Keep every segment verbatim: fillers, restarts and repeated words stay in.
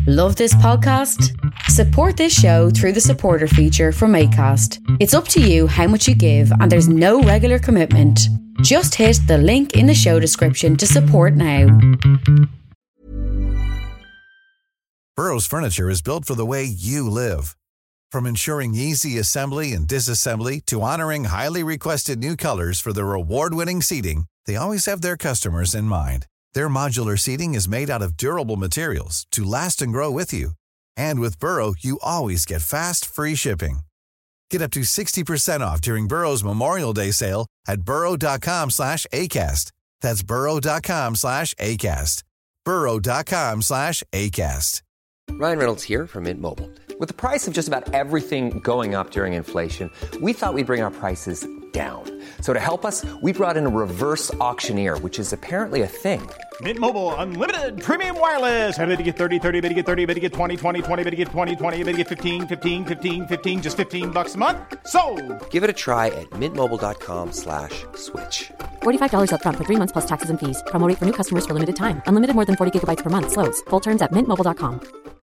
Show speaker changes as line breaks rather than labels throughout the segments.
Love this podcast? Support this show through the supporter feature from Acast. It's up to you how much you give and there's no regular commitment. Just hit the link in the show description to support now.
Burrow's furniture is built for the way you live. From ensuring easy assembly and disassembly to honoring highly requested new colors for their award-winning seating, they always have their customers in mind. Their modular seating is made out of durable materials to last and grow with you. And with Burrow, you always get fast, free shipping. Get up to sixty percent off during Burrow's Memorial Day sale at burrow.com slash ACAST. That's burrow.com slash ACAST. burrow.com slash ACAST.
Ryan Reynolds here from Mint Mobile. With the price of just about everything going up during inflation, we thought we'd bring our prices down. So to help us, we brought in a reverse auctioneer, which is apparently a thing.
Mint Mobile Unlimited Premium Wireless. How to get thirty, thirty, how to get thirty, how to get twenty, twenty, twenty, how to get twenty, twenty, how to get fifteen, fifteen, fifteen, fifteen, just fifteen bucks a month? Sold!
Give it a try at mintmobile.com slash switch.
forty-five dollars up front for three months plus taxes and fees. Promo rate for new customers for limited time. Unlimited more than forty gigabytes per month. Slows full terms at mint mobile dot com.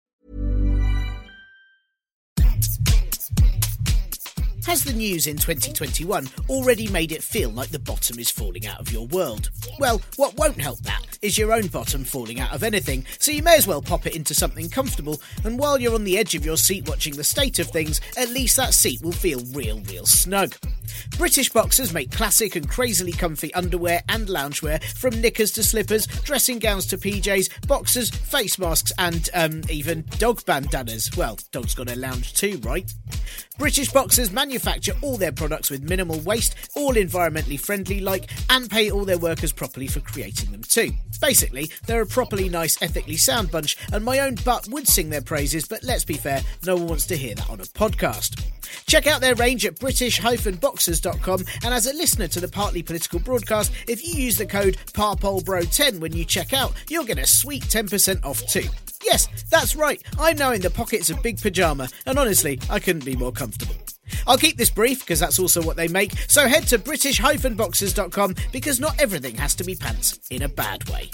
Has the news in twenty twenty-one already made it feel like the bottom is falling out of your world? Well, what won't help that is your own bottom falling out of anything, so you may as well pop it into something comfortable, and while you're on the edge of your seat watching the state of things, at least that seat will feel real, real snug. British Boxers make classic and crazily comfy underwear and loungewear, from knickers to slippers, dressing gowns to P Js, boxers, face masks and, um, even dog bandanas. Well, dogs got a lounge too, right? British Boxers manufacture all their products with minimal waste, all environmentally friendly like, and pay all their workers properly for creating them too. Basically, they're a properly nice, ethically sound bunch, and my own butt would sing their praises, but let's be fair, no one wants to hear that on a podcast. Check out their range at british dash boxers dot com, and as a listener to the Partly Political broadcast, if you use the code parpolbro ten when you check out, you'll get a sweet ten percent off too. Yes, that's right, I'm now in the pockets of Big Pyjama, and honestly, I couldn't be more comfortable. I'll keep this brief, because that's also what they make, so head to british dash boxers dot com, because not everything has to be pants in a bad way.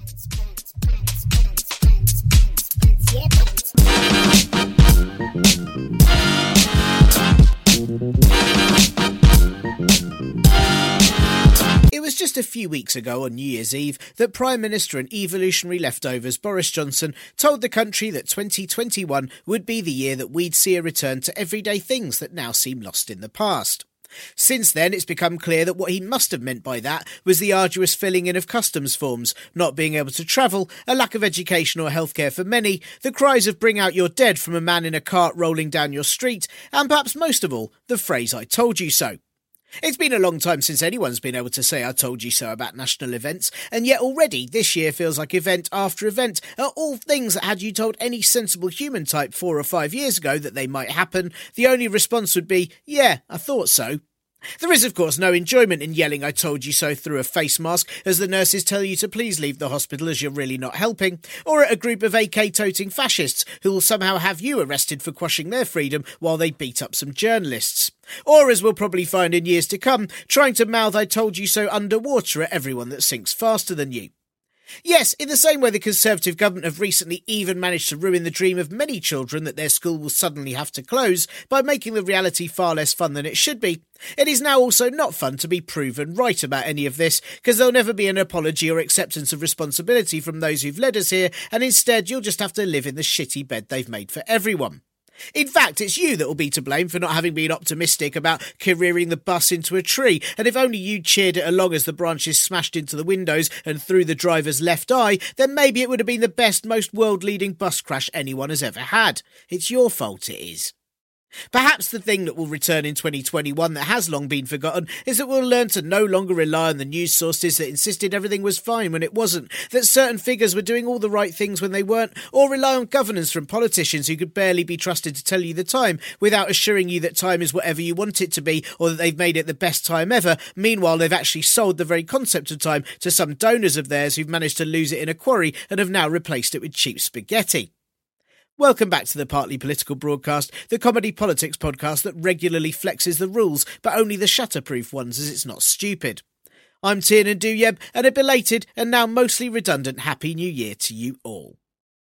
It was just a few weeks ago on New Year's Eve that Prime Minister and evolutionary leftovers Boris Johnson told the country that twenty twenty-one would be the year that we'd see a return to everyday things that now seem lost in the past. Since then, it's become clear that what he must have meant by that was the arduous filling in of customs forms, not being able to travel, a lack of education or healthcare for many, the cries of "bring out your dead" from a man in a cart rolling down your street, and perhaps most of all, the phrase "I told you so." It's been a long time since anyone's been able to say "I told you so" about national events, and yet already this year feels like event after event are all things that, had you told any sensible human type four or five years ago that they might happen, the only response would be, "Yeah, I thought so." There is, of course, no enjoyment in yelling "I told you so" through a face mask as the nurses tell you to please leave the hospital as you're really not helping, or at a group of A K-toting fascists who will somehow have you arrested for quashing their freedom while they beat up some journalists. Or, as we'll probably find in years to come, trying to mouth "I told you so" underwater at everyone that sinks faster than you. Yes, in the same way the Conservative government have recently even managed to ruin the dream of many children that their school will suddenly have to close by making the reality far less fun than it should be, it is now also not fun to be proven right about any of this, because there'll never be an apology or acceptance of responsibility from those who've led us here, and instead you'll just have to live in the shitty bed they've made for everyone. In fact, it's you that will be to blame for not having been optimistic about careering the bus into a tree, and if only you cheered it along as the branches smashed into the windows and through the driver's left eye, then maybe it would have been the best, most world-leading bus crash anyone has ever had. It's your fault it is. Perhaps the thing that will return in twenty twenty-one that has long been forgotten is that we'll learn to no longer rely on the news sources that insisted everything was fine when it wasn't, that certain figures were doing all the right things when they weren't, or rely on governance from politicians who could barely be trusted to tell you the time without assuring you that time is whatever you want it to be, or that they've made it the best time ever. Meanwhile, they've actually sold the very concept of time to some donors of theirs who've managed to lose it in a quarry and have now replaced it with cheap spaghetti. Welcome back to the Partly Political broadcast, the comedy politics podcast that regularly flexes the rules, but only the shutterproof ones, as it's not stupid. I'm Tiernan Douieb, and a belated and now mostly redundant Happy New Year to you all.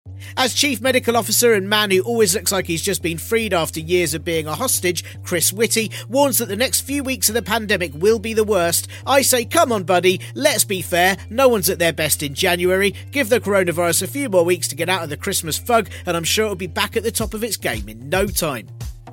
As Chief Medical Officer and man who always looks like he's just been freed after years of being a hostage, Chris Whitty, warns that the next few weeks of the pandemic will be the worst. I say, come on, buddy, let's be fair. No one's at their best in January. Give the coronavirus a few more weeks to get out of the Christmas fug, and I'm sure it'll be back at the top of its game in no time.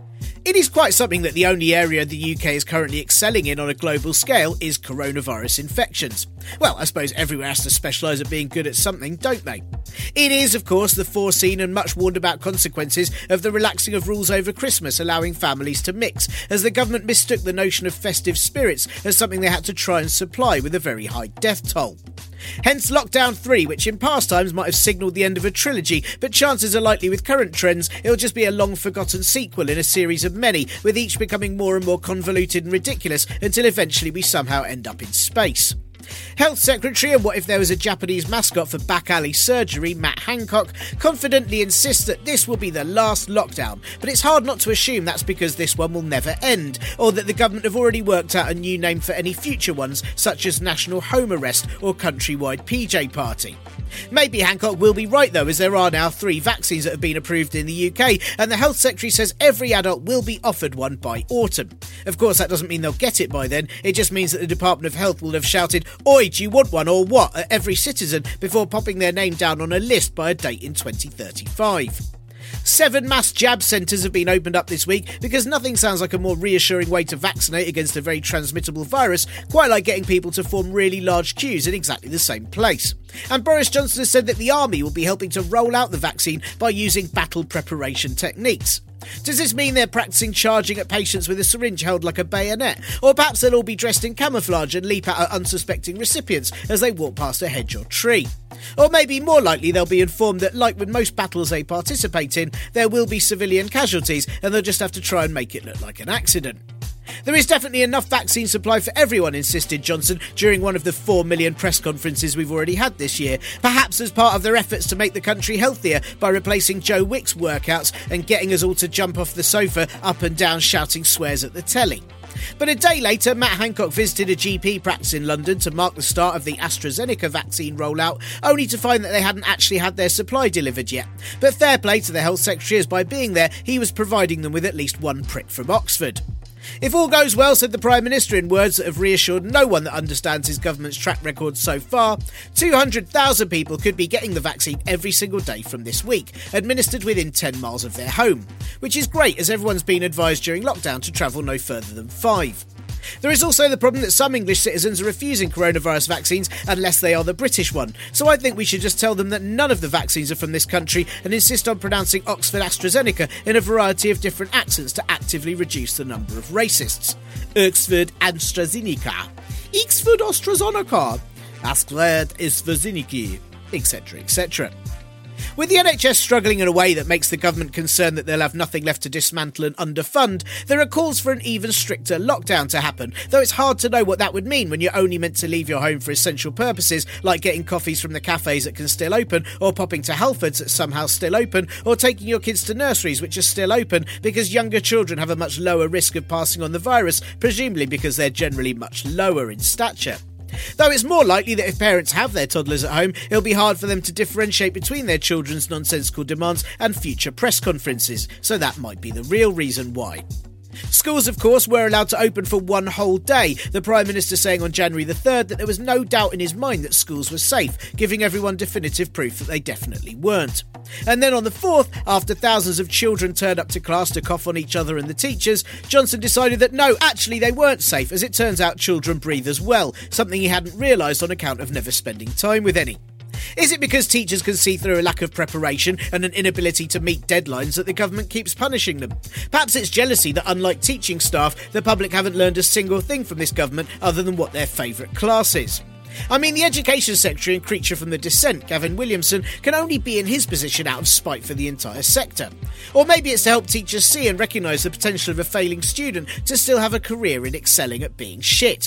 It is quite something that the only area the U K is currently excelling in on a global scale is coronavirus infections. Well, I suppose everywhere has to specialise at being good at something, don't they? It is, of course, the foreseen and much warned about consequences of the relaxing of rules over Christmas, allowing families to mix, as the government mistook the notion of festive spirits as something they had to try and supply with a very high death toll. Hence Lockdown three, which in past times might have signalled the end of a trilogy, but chances are likely with current trends it'll just be a long-forgotten sequel in a series of many, with each becoming more and more convoluted and ridiculous until eventually we somehow end up in space. Health Secretary and what if there was a Japanese mascot for back alley surgery, Matt Hancock, confidently insists that this will be the last lockdown, but it's hard not to assume that's because this one will never end, or that the government have already worked out a new name for any future ones, such as National Home Arrest or Countrywide P J Party. Maybe Hancock will be right though, as there are now three vaccines that have been approved in the U K, and the Health Secretary says every adult will be offered one by autumn. Of course, that doesn't mean they'll get it by then, it just means that the Department of Health will have shouted, "Oi, do you want one or what?" at every citizen before popping their name down on a list by a date in twenty thirty-five. Seven mass jab centres have been opened up this week because nothing sounds like a more reassuring way to vaccinate against a very transmittable virus, quite like getting people to form really large queues in exactly the same place. And Boris Johnson has said that the army will be helping to roll out the vaccine by using battle preparation techniques. Does this mean they're practising charging at patients with a syringe held like a bayonet? Or perhaps they'll all be dressed in camouflage and leap out at unsuspecting recipients as they walk past a hedge or tree? Or maybe more likely they'll be informed that, like with most battles they participate in, there will be civilian casualties and they'll just have to try and make it look like an accident. There is definitely enough vaccine supply for everyone, insisted Johnson during one of the four million press conferences we've already had this year, perhaps as part of their efforts to make the country healthier by replacing Joe Wick's workouts and getting us all to jump off the sofa up and down shouting swears at the telly. But a day later, Matt Hancock visited a G P practice in London to mark the start of the AstraZeneca vaccine rollout, only to find that they hadn't actually had their supply delivered yet. But fair play to the Health Secretary, as by being there, he was providing them with at least one prick from Oxford. If all goes well, said the Prime Minister in words that have reassured no one that understands his government's track record so far, two hundred thousand people could be getting the vaccine every single day from this week, administered within ten miles of their home, which is great as everyone's been advised during lockdown to travel no further than five. There is also the problem that some English citizens are refusing coronavirus vaccines unless they are the British one, so I think we should just tell them that none of the vaccines are from this country and insist on pronouncing Oxford AstraZeneca in a variety of different accents to actively reduce the number of racists. Oxford AstraZeneca, Oxford AstraZeneca, Oxford AstraZeneca, et cetera, et cetera. With the N H S struggling in a way that makes the government concerned that they'll have nothing left to dismantle and underfund, there are calls for an even stricter lockdown to happen, though it's hard to know what that would mean when you're only meant to leave your home for essential purposes, like getting coffees from the cafes that can still open, or popping to Halfords that's somehow still open, or taking your kids to nurseries which are still open, because younger children have a much lower risk of passing on the virus, presumably because they're generally much lower in stature. Though it's more likely that if parents have their toddlers at home, it'll be hard for them to differentiate between their children's nonsensical demands and future press conferences, so that might be the real reason why. Schools, of course, were allowed to open for one whole day, the Prime Minister saying on January the third that there was no doubt in his mind that schools were safe, giving everyone definitive proof that they definitely weren't. And then on the fourth, after thousands of children turned up to class to cough on each other and the teachers, Johnson decided that no, actually they weren't safe, as it turns out children breathe as well, something he hadn't realised on account of never spending time with any. Is it because teachers can see through a lack of preparation and an inability to meet deadlines that the government keeps punishing them? Perhaps it's jealousy that, unlike teaching staff, the public haven't learned a single thing from this government other than what their favourite class is. I mean, the Education Secretary and creature from the dissent, Gavin Williamson, can only be in his position out of spite for the entire sector. Or maybe it's to help teachers see and recognise the potential of a failing student to still have a career in excelling at being shit.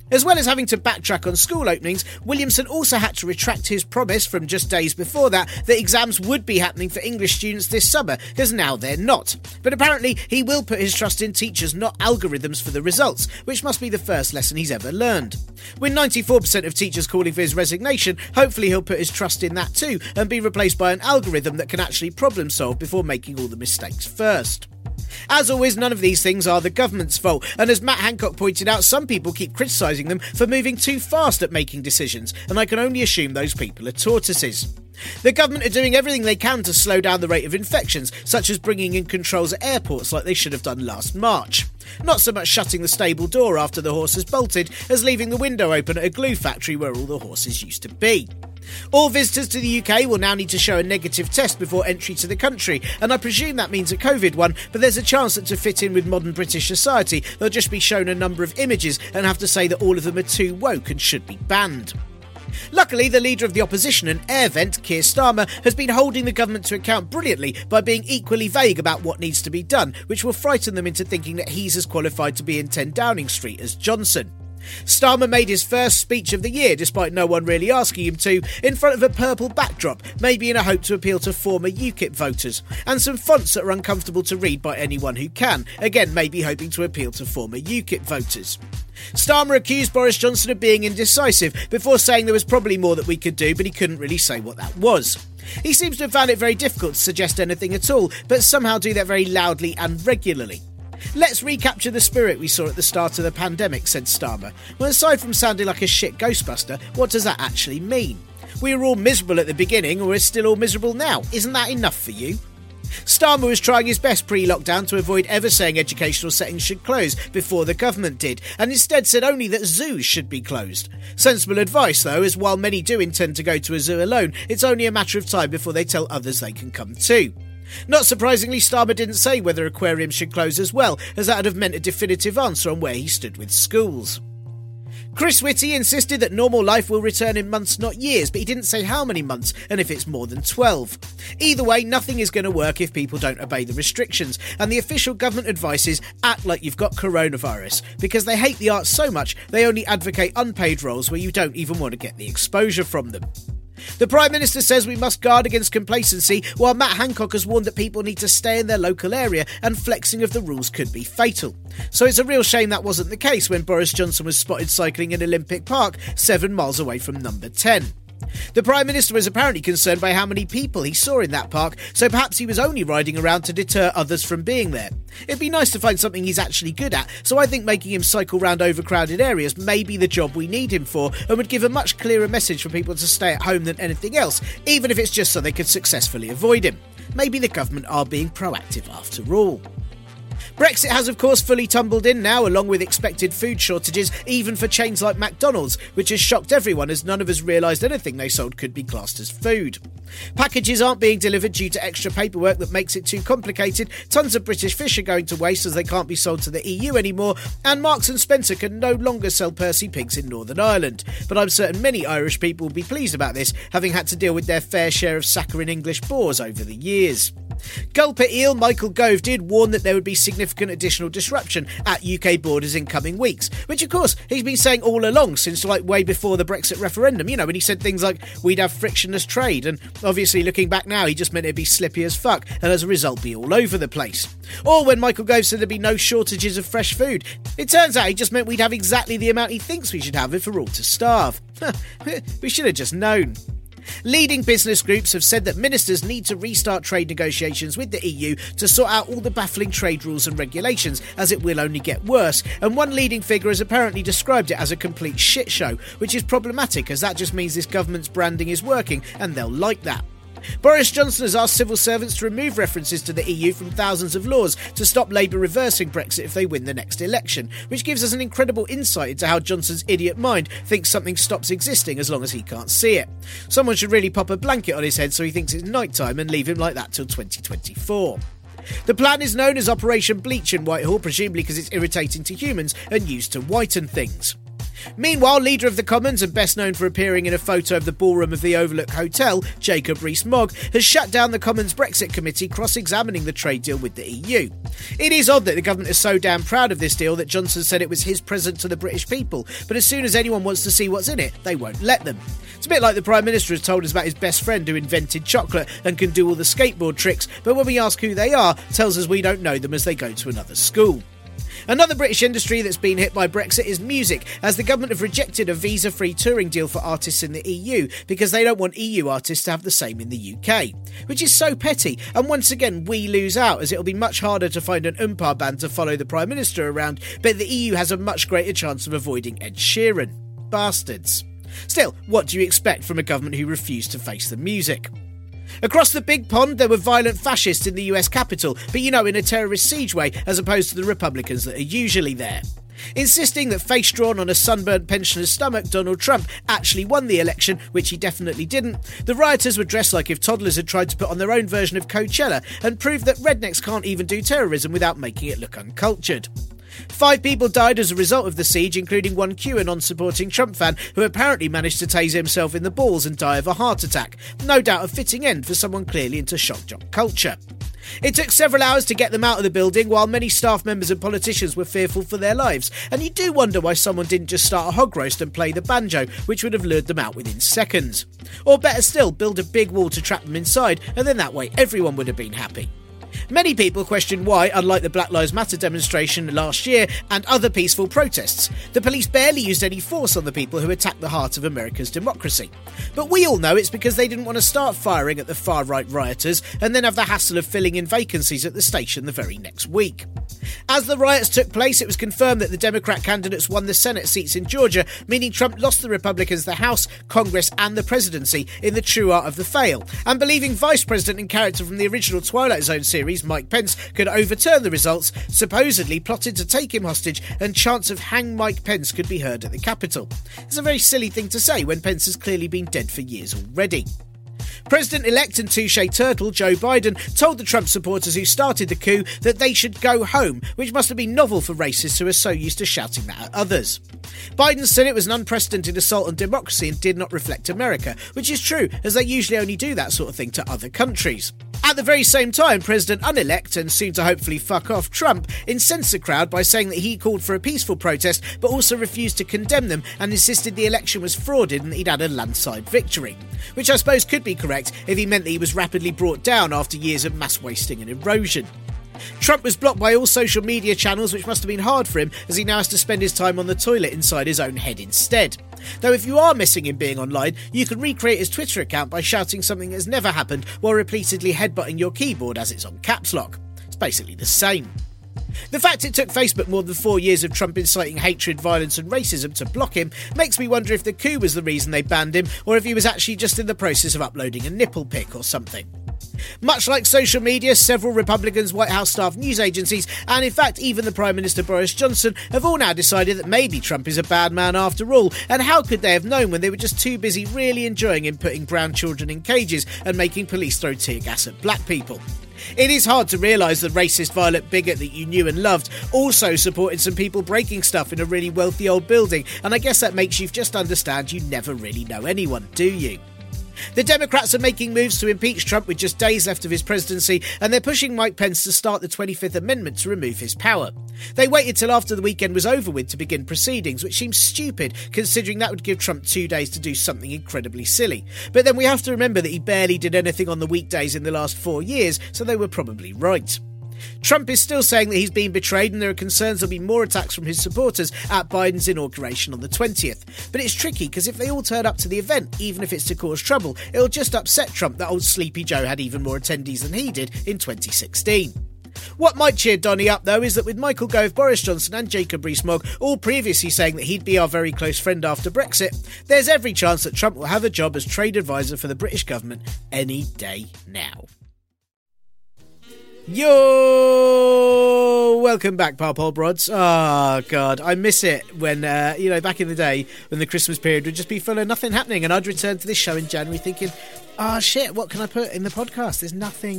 As well as having to backtrack on school openings, Williamson also had to retract his promise from just days before that that exams would be happening for English students this summer, because now they're not. But apparently he will put his trust in teachers, not algorithms for the results, which must be the first lesson he's ever learned. With ninety-four percent of teachers calling for his resignation, hopefully he'll put his trust in that too, and be replaced by an algorithm that can actually problem solve before making all the mistakes first. As always, none of these things are the government's fault, and as Matt Hancock pointed out, some people keep criticising them for moving too fast at making decisions, and I can only assume those people are tortoises. The government are doing everything they can to slow down the rate of infections, such as bringing in controls at airports like they should have done last March. Not so much shutting the stable door after the horse has bolted, as leaving the window open at a glue factory where all the horses used to be. All visitors to the U K will now need to show a negative test before entry to the country, and I presume that means a COVID one, but there's a chance that to fit in with modern British society, they'll just be shown a number of images and have to say that all of them are too woke and should be banned. Luckily, the leader of the opposition and air vent, Keir Starmer, has been holding the government to account brilliantly by being equally vague about what needs to be done, which will frighten them into thinking that he's as qualified to be in ten Downing Street as Johnson. Starmer made his first speech of the year, despite no one really asking him to, in front of a purple backdrop, maybe in a hope to appeal to former UKIP voters, and some fonts that are uncomfortable to read by anyone who can, again maybe hoping to appeal to former UKIP voters. Starmer accused Boris Johnson of being indecisive, before saying there was probably more that we could do, but he couldn't really say what that was. He seems to have found it very difficult to suggest anything at all, but somehow do that very loudly and regularly. Let's recapture the spirit we saw at the start of the pandemic, said Starmer. Well, aside from sounding like a shit Ghostbuster, what does that actually mean? We were all miserable at the beginning, or we're still all miserable now. Isn't that enough for you? Starmer was trying his best pre-lockdown to avoid ever saying educational settings should close before the government did, and instead said only that zoos should be closed. Sensible advice though, as while many do intend to go to a zoo alone, it's only a matter of time before they tell others they can come too. Not surprisingly, Starmer didn't say whether aquariums should close as well, as that would have meant a definitive answer on where he stood with schools. Chris Whitty insisted that normal life will return in months, not years, but he didn't say how many months and if it's more than twelve. Either way, nothing is going to work if people don't obey the restrictions, and the official government advice is act like you've got coronavirus, because they hate the arts so much they only advocate unpaid roles where you don't even want to get the exposure from them. The Prime Minister says we must guard against complacency, while Matt Hancock has warned that people need to stay in their local area and flexing of the rules could be fatal. So it's a real shame that wasn't the case when Boris Johnson was spotted cycling in Olympic Park, seven miles away from number ten. The Prime Minister was apparently concerned by how many people he saw in that park, so perhaps he was only riding around to deter others from being there. It'd be nice to find something he's actually good at, so I think making him cycle round overcrowded areas may be the job we need him for, and would give a much clearer message for people to stay at home than anything else, even if it's just so they could successfully avoid him. Maybe the government are being proactive after all. Brexit has of course fully tumbled in now, along with expected food shortages even for chains like McDonald's, which has shocked everyone as none of us realised anything they sold could be classed as food. Packages aren't being delivered due to extra paperwork that makes it too complicated, tons of British fish are going to waste as they can't be sold to the E U anymore, and Marks and Spencer can no longer sell Percy pigs in Northern Ireland. But I'm certain many Irish people will be pleased about this, having had to deal with their fair share of saccharine English boars over the years. Gulper eel Michael Gove did warn that there would be significant additional disruption at U K borders in coming weeks, which of course he's been saying all along since like way before the Brexit referendum, you know, when he said things like we'd have frictionless trade, and obviously looking back now he just meant it'd be slippy as fuck and as a result be all over the place. Or when Michael Gove said there'd be no shortages of fresh food, it turns out he just meant we'd have exactly the amount he thinks we should have if we're all to starve. We should have just known. Leading business groups have said that ministers need to restart trade negotiations with the E U to sort out all the baffling trade rules and regulations, as it will only get worse, and one leading figure has apparently described it as a complete shit show, which is problematic as that just means this government's branding is working and they'll like that. Boris Johnson has asked civil servants to remove references to the E U from thousands of laws to stop Labour reversing Brexit if they win the next election, which gives us an incredible insight into how Johnson's idiot mind thinks something stops existing as long as he can't see it. Someone should really pop a blanket on his head so he thinks it's night time and leave him like that till twenty twenty-four. The plan is known as Operation Bleach in Whitehall, presumably because it's irritating to humans and used to whiten things. Meanwhile, leader of the Commons and best known for appearing in a photo of the ballroom of the Overlook Hotel, Jacob Rees-Mogg, has shut down the Commons Brexit Committee cross-examining the trade deal with the E U. It is odd that the government is so damn proud of this deal that Johnson said it was his present to the British people, but as soon as anyone wants to see what's in it, they won't let them. It's a bit like the Prime Minister has told us about his best friend who invented chocolate and can do all the skateboard tricks, but when we ask who they are, tells us we don't know them as they go to another school. Another British industry that's been hit by Brexit is music, as the government have rejected a visa-free touring deal for artists in the E U because they don't want E U artists to have the same in the U K. Which is so petty, and once again we lose out, as it'll be much harder to find an Oompa band to follow the Prime Minister around, but the E U has a much greater chance of avoiding Ed Sheeran. Bastards. Still, what do you expect from a government who refused to face the music? Across the big pond, there were violent fascists in the U S Capitol, but you know, in a terrorist siege way, as opposed to the Republicans that are usually there. Insisting that face drawn on a sunburnt pensioner's stomach, Donald Trump actually won the election, which he definitely didn't, the rioters were dressed like if toddlers had tried to put on their own version of Coachella and proved that rednecks can't even do terrorism without making it look uncultured. Five people died as a result of the siege, including one QAnon-supporting Trump fan who apparently managed to tase himself in the balls and die of a heart attack. No doubt a fitting end for someone clearly into shock jock culture. It took several hours to get them out of the building, while many staff members and politicians were fearful for their lives, and you do wonder why someone didn't just start a hog roast and play the banjo, which would have lured them out within seconds. Or better still, build a big wall to trap them inside, and then that way everyone would have been happy. Many people question why, unlike the Black Lives Matter demonstration last year and other peaceful protests, the police barely used any force on the people who attacked the heart of America's democracy. But we all know it's because they didn't want to start firing at the far-right rioters and then have the hassle of filling in vacancies at the station the very next week. As the riots took place, it was confirmed that the Democrat candidates won the Senate seats in Georgia, meaning Trump lost the Republicans the House, Congress and the presidency in the true art of the fail, and believing Vice President and character from the original Twilight Zone series, Mike Pence, could overturn the results, supposedly plotted to take him hostage, and chants of "Hang Mike Pence" could be heard at the Capitol. It's a very silly thing to say when Pence has clearly been dead for years already. President-elect and touche turtle Joe Biden told the Trump supporters who started the coup that they should go home, which must have been novel for racists who are so used to shouting that at others. Biden said it was an unprecedented assault on democracy and did not reflect America, which is true, as they usually only do that sort of thing to other countries. At the very same time, President-unelect and soon to hopefully fuck off Trump incensed the crowd by saying that he called for a peaceful protest but also refused to condemn them and insisted the election was frauded and that he'd had a landslide victory. Which I suppose could be correct if he meant that he was rapidly brought down after years of mass wasting and erosion. Trump was blocked by all social media channels, which must have been hard for him, as he now has to spend his time on the toilet inside his own head instead. Though if you are missing him being online, you can recreate his Twitter account by shouting something that's never happened while repeatedly headbutting your keyboard as it's on caps lock. It's basically the same. The fact it took Facebook more than four years of Trump inciting hatred, violence and racism to block him makes me wonder if the coup was the reason they banned him, or if he was actually just in the process of uploading a nipple pic or something. Much like social media, several Republicans, White House staff, news agencies, and in fact even the Prime Minister Boris Johnson have all now decided that maybe Trump is a bad man after all, and how could they have known when they were just too busy really enjoying him putting brown children in cages and making police throw tear gas at black people. It is hard to realise the racist, violent bigot that you knew and loved also supported some people breaking stuff in a really wealthy old building, and I guess that makes you just understand you never really know anyone, do you? The Democrats are making moves to impeach Trump with just days left of his presidency, and they're pushing Mike Pence to start the twenty-fifth Amendment to remove his power. They waited till after the weekend was over with to begin proceedings, which seems stupid considering that would give Trump two days to do something incredibly silly. But then we have to remember that he barely did anything on the weekdays in the last four years, so they were probably right. Trump is still saying that he's been betrayed and there are concerns there'll be more attacks from his supporters at Biden's inauguration on the twentieth. But it's tricky because if they all turn up to the event, even if it's to cause trouble, it'll just upset Trump that old Sleepy Joe had even more attendees than he did in twenty sixteen. What might cheer Donny up, though, is that with Michael Gove, Boris Johnson and Jacob Rees-Mogg all previously saying that he'd be our very close friend after Brexit, there's every chance that Trump will have a job as trade advisor for the British government any day now. Yo! Welcome back, Parpol Brods. Oh, God, I miss it when, uh, you know, back in the day when the Christmas period would just be full of nothing happening, and I'd return to this show in January thinking, oh, shit, what can I put in the podcast? There's nothing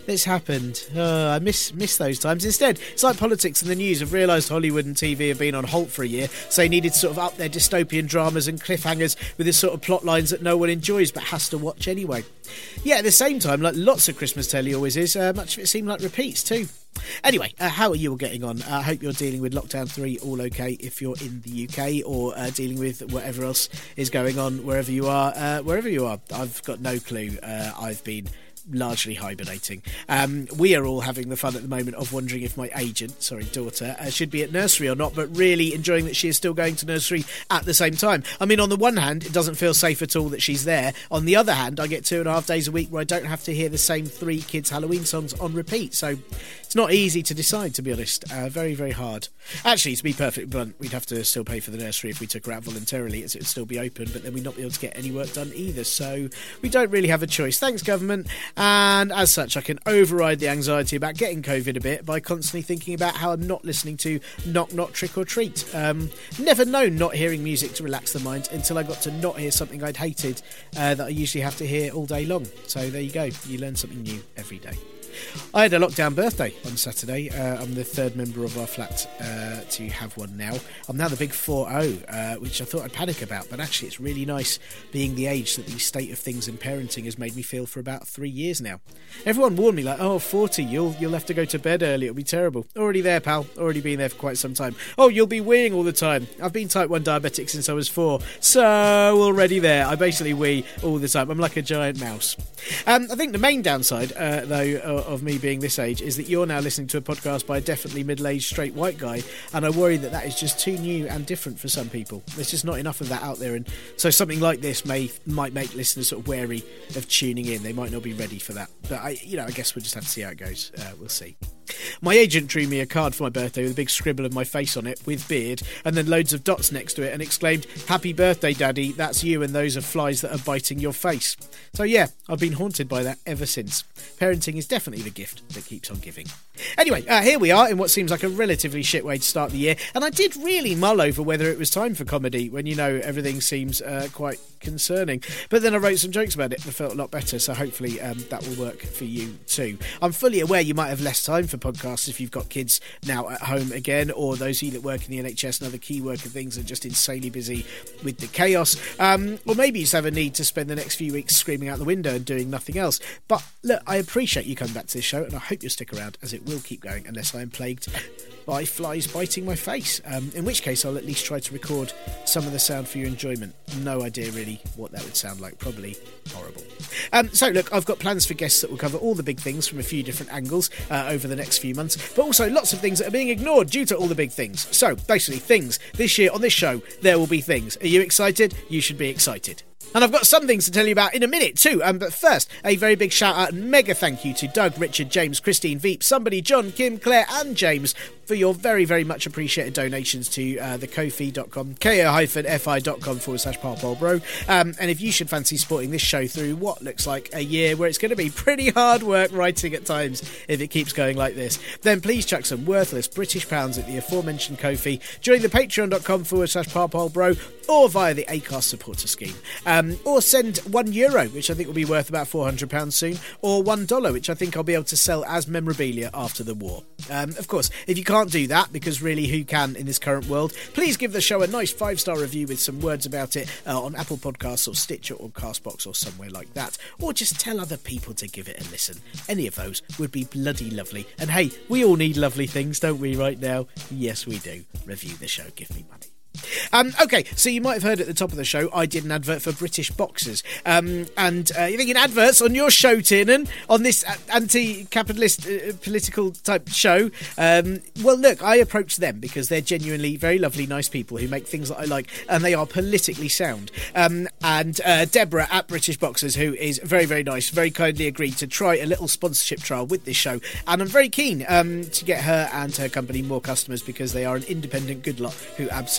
This happened. Oh, I miss miss those times. Instead, it's like politics and the news have realised Hollywood and T V have been on halt for a year, so they needed to sort of up their dystopian dramas and cliffhangers with this sort of plot lines that no one enjoys but has to watch anyway. Yeah, at the same time, like lots of Christmas telly always is, uh, much of it seemed like repeats too. Anyway, uh, how are you all getting on? I uh, hope you're dealing with lockdown three all okay if you're in the U K, or uh, dealing with whatever else is going on wherever you are. Uh, wherever you are, I've got no clue. Uh, I've been largely hibernating. Um, we are all having the fun at the moment of wondering if my agent, sorry, daughter, uh, should be at nursery or not, but really enjoying that she is still going to nursery at the same time. I mean, on the one hand, it doesn't feel safe at all that she's there. On the other hand, I get two and a half days a week where I don't have to hear the same three kids' Halloween songs on repeat. So it's not easy to decide, to be honest. Uh, very, very hard. Actually, to be perfectly blunt, we'd have to still pay for the nursery if we took her out voluntarily, as it would still be open, but then we'd not be able to get any work done either. So we don't really have a choice. Thanks, government. And as such, I can override the anxiety about getting COVID a bit by constantly thinking about how I'm not listening to Knock Knock Trick or Treat. Um, never known not hearing music to relax the mind until I got to not hear something I'd hated uh, that I usually have to hear all day long. So there you go. You learn something new every day. I had a lockdown birthday on Saturday. Uh, I'm the third member of our flat uh, to have one now. I'm now the big four oh, uh, which I thought I'd panic about, but actually it's really nice being the age that the state of things in parenting has made me feel for about three years now. Everyone warned me, like, oh, forty, you'll you'll have to go to bed early, it'll be terrible. Already there, pal. Already been there for quite some time. Oh, you'll be weeing all the time. I've been type one diabetic since I was four, so already there. I basically wee all the time. I'm like a giant mouse. Um, I think the main downside, uh, though, uh, of me being this age is that you're now listening to a podcast by a definitely middle-aged straight white guy, and I worry that that is just too new and different for some people. There's just not enough of that out there, and so something like this may might make listeners sort of wary of tuning in. They might not be ready for that, but I, you know, I guess we'll just have to see how it goes. Uh, we'll see. My agent drew me a card for my birthday with a big scribble of my face on it, with beard, and then loads of dots next to it, and exclaimed, "Happy birthday, Daddy, that's you and those are flies that are biting your face." So yeah, I've been haunted by that ever since. Parenting is definitely the gift that keeps on giving. Anyway, uh, here we are in what seems like a relatively shit way to start the year, and I did really mull over whether it was time for comedy when, you know, everything seems uh, quite concerning. But then I wrote some jokes about it and I felt a lot better, so hopefully um, that will work for you too. I'm fully aware you might have less time for podcasts if you've got kids now at home again, or those of you that work in the N H S and other key worker things are just insanely busy with the chaos, um, or maybe you just have a need to spend the next few weeks screaming out the window and doing nothing else. But look, I appreciate you coming back to this show, and I hope you'll stick around, as it will keep going unless I am plagued by flies biting my face, um, in which case I'll at least try to record some of the sound for your enjoyment. No idea really what that would sound like. Probably horrible. Um, so look, I've got plans for guests that will cover all the big things from a few different angles uh, over the next few months, but also lots of things that are being ignored due to all the big things. So basically things. This year on this show there will be things. Are you excited? You should be excited. And I've got some things to tell you about in a minute too. Um, but first, a very big shout out and mega thank you to Doug, Richard, James, Christine, Veep, Somebody, John, Kim, Claire and James for your very, very much appreciated donations to uh, the ko-fi dot com, ko-fi dot com forward slash parpolbro. Um, and if you should fancy supporting this show through what looks like a year where it's going to be pretty hard work writing at times if it keeps going like this, then please chuck some worthless British pounds at the aforementioned Ko-fi during the patreon dot com forward slash parpolbro or via the Acast supporter scheme. Um, or send one euro, which I think will be worth about four hundred pounds soon, or one dollar, which I think I'll be able to sell as memorabilia after the war. Um, of course, if you can't do that, because really who can in this current world, please give the show a nice five-star review with some words about it uh, on Apple Podcasts or Stitcher or Castbox or somewhere like that, or just tell other people to give it a listen. Any of those would be bloody lovely. And hey, we all need lovely things, don't we, right now? Yes, we do. Review the show, give me money. Um, okay, so you might have heard at the top of the show I did an advert for British Boxers, um, and uh, you're thinking adverts on your show, Tiernan, on this anti-capitalist uh, political type show. Um, well, look, I approached them because they're genuinely very lovely, nice people who make things that I like, and they are politically sound. Um, and uh, Deborah at British Boxers, who is very, very nice, very kindly agreed to try a little sponsorship trial with this show, and I'm very keen um, to get her and her company more customers because they are an independent good lot who absolutely deserve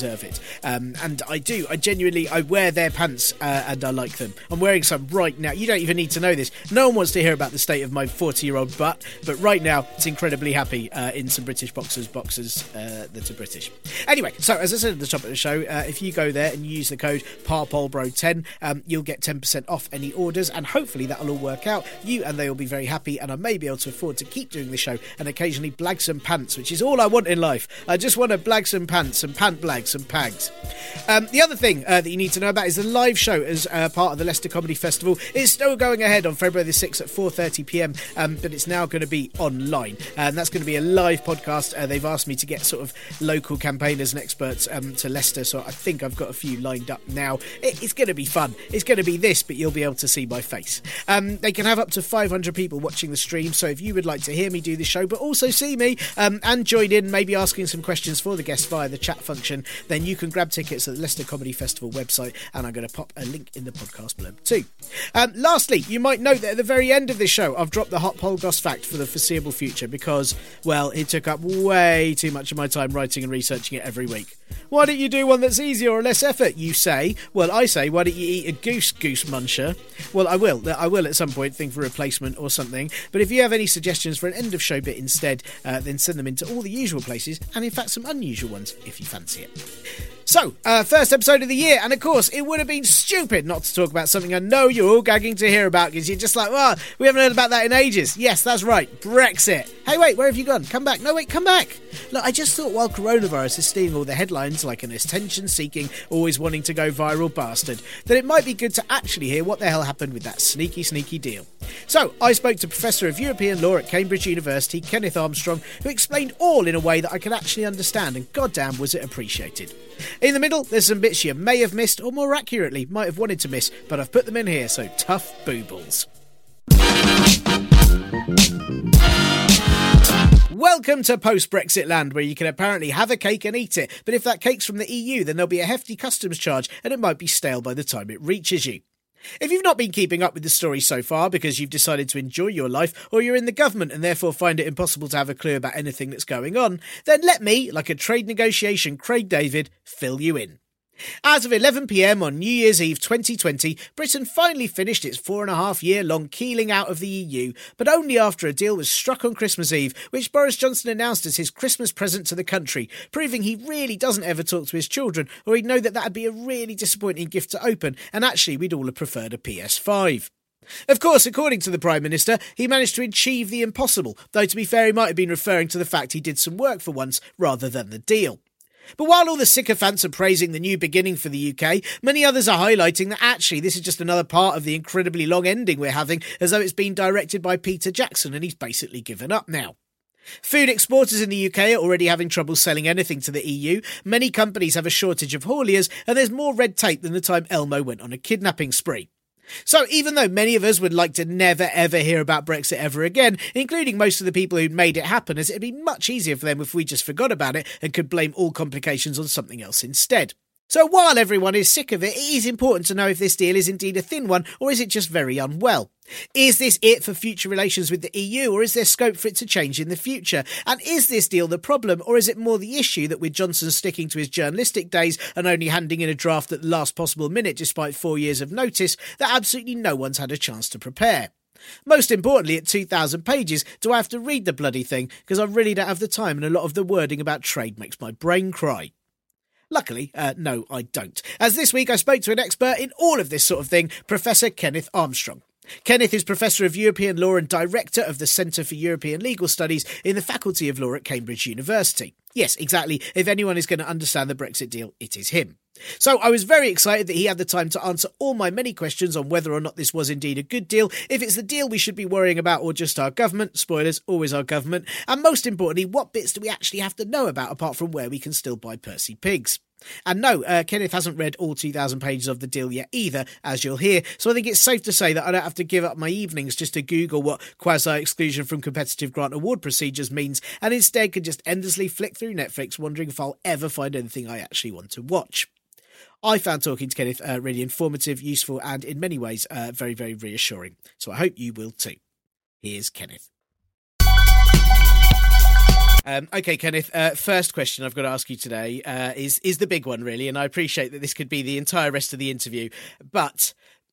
deserve it. Um, and I do. I genuinely, I wear their pants uh, and I like them. I'm wearing some right now. You don't even need to know this. No one wants to hear about the state of my forty-year-old butt, but right now it's incredibly happy uh, in some British boxers, boxers uh, that are British. Anyway, so as I said at the top of the show, uh, if you go there and you use the code P A R P O L B R O ten, um, you'll get ten percent off any orders, and hopefully that'll all work out. You and they will be very happy, and I may be able to afford to keep doing the show and occasionally blag some pants, which is all I want in life. I just want to blag some pants, some pant blags, some pags. Um, the other thing uh, that you need to know about is the live show as uh, part of the Leicester Comedy Festival. It's still going ahead on February the sixth at four thirty p m, um, but it's now going to be online, and that's going to be a live podcast. Uh, they've asked me to get sort of local campaigners and experts um, to Leicester, so I think I've got a few lined up now. It, it's going to be fun. It's going to be this, but you'll be able to see my face. Um, they can have up to five hundred people watching the stream, so if you would like to hear me do the show, but also see me um, and join in, maybe asking some questions for the guests via the chat function, then you can grab tickets at the Leicester Comedy Festival website, and I'm going to pop a link in the podcast blurb too. Um, lastly, you might note that at the very end of this show, I've dropped the Hot Polgos fact for the foreseeable future because, well, it took up way too much of my time writing and researching it every week. Why don't you do one that's easier or less effort, you say? Well, I say, why don't you eat a goose, goose muncher? Well, I will. I will at some point think of a replacement or something. But if you have any suggestions for an end of show bit instead, uh, then send them into all the usual places, and in fact some unusual ones if you fancy it. So, uh, first episode of the year, and of course, it would have been stupid not to talk about something I know you're all gagging to hear about, because you're just like, well, we haven't heard about that in ages. Yes, that's right, Brexit. Hey, wait, where have you gone? Come back. No, wait, come back. Look, I just thought while coronavirus is stealing all the headlines like an attention-seeking, always wanting to go viral bastard, that it might be good to actually hear what the hell happened with that sneaky, sneaky deal. So, I spoke to Professor of European Law at Cambridge University, Kenneth Armstrong, who explained all in a way that I could actually understand, and goddamn was it appreciated. In the middle, there's some bits you may have missed, or more accurately, might have wanted to miss, but I've put them in here, so tough boobles. Welcome to post-Brexit land, where you can apparently have a cake and eat it, but if that cake's from the E U, then there'll be a hefty customs charge, and it might be stale by the time it reaches you. If you've not been keeping up with the story so far because you've decided to enjoy your life, or you're in the government and therefore find it impossible to have a clue about anything that's going on, then let me, like a trade negotiation Craig David, fill you in. As of eleven p m on New Year's Eve twenty twenty, Britain finally finished its four and a half year long keeling out of the E U, but only after a deal was struck on Christmas Eve, which Boris Johnson announced as his Christmas present to the country, proving he really doesn't ever talk to his children, or he'd know that that'd be a really disappointing gift to open, and actually we'd all have preferred a P S five. Of course, according to the Prime Minister, he managed to achieve the impossible, though to be fair he might have been referring to the fact he did some work for once, rather than the deal. But while all the sycophants are praising the new beginning for the U K, many others are highlighting that actually this is just another part of the incredibly long ending we're having, as though it's been directed by Peter Jackson and he's basically given up now. Food exporters in the U K are already having trouble selling anything to the E U, many companies have a shortage of hauliers, and there's more red tape than the time Elmo went on a kidnapping spree. So even though many of us would like to never ever hear about Brexit ever again, including most of the people who'd made it happen, as it'd be much easier for them if we just forgot about it and could blame all complications on something else instead. So while everyone is sick of it, it is important to know if this deal is indeed a thin one, or is it just very unwell? Is this it for future relations with the E U, or is there scope for it to change in the future? And is this deal the problem, or is it more the issue that with Johnson sticking to his journalistic days and only handing in a draft at the last possible minute despite four years of notice, that absolutely no one's had a chance to prepare? Most importantly, at two thousand pages, do I have to read the bloody thing? Because I really don't have the time, and a lot of the wording about trade makes my brain cry. Luckily, uh, no, I don't. As this week I spoke to an expert in all of this sort of thing, Professor Kenneth Armstrong. Kenneth is Professor of European Law and Director of the Centre for European Legal Studies in the Faculty of Law at Cambridge University. Yes, exactly. If anyone is going to understand the Brexit deal, it is him. So I was very excited that he had the time to answer all my many questions on whether or not this was indeed a good deal, if it's the deal we should be worrying about or just our government, spoilers, always our government, and most importantly, what bits do we actually have to know about apart from where we can still buy Percy pigs. And no, uh, Kenneth hasn't read all two thousand pages of the deal yet either, as you'll hear, so I think it's safe to say that I don't have to give up my evenings just to Google what quasi-exclusion from competitive grant award procedures means, and instead can just endlessly flick through Netflix wondering if I'll ever find anything I actually want to watch. I found talking to Kenneth uh, really informative, useful, and in many ways uh, very, very reassuring, so I hope you will too. Here's Kenneth. Um, okay, Kenneth, uh, first question I've got to ask you today uh, is is the big one, really, and I appreciate that this could be the entire rest of the interview, but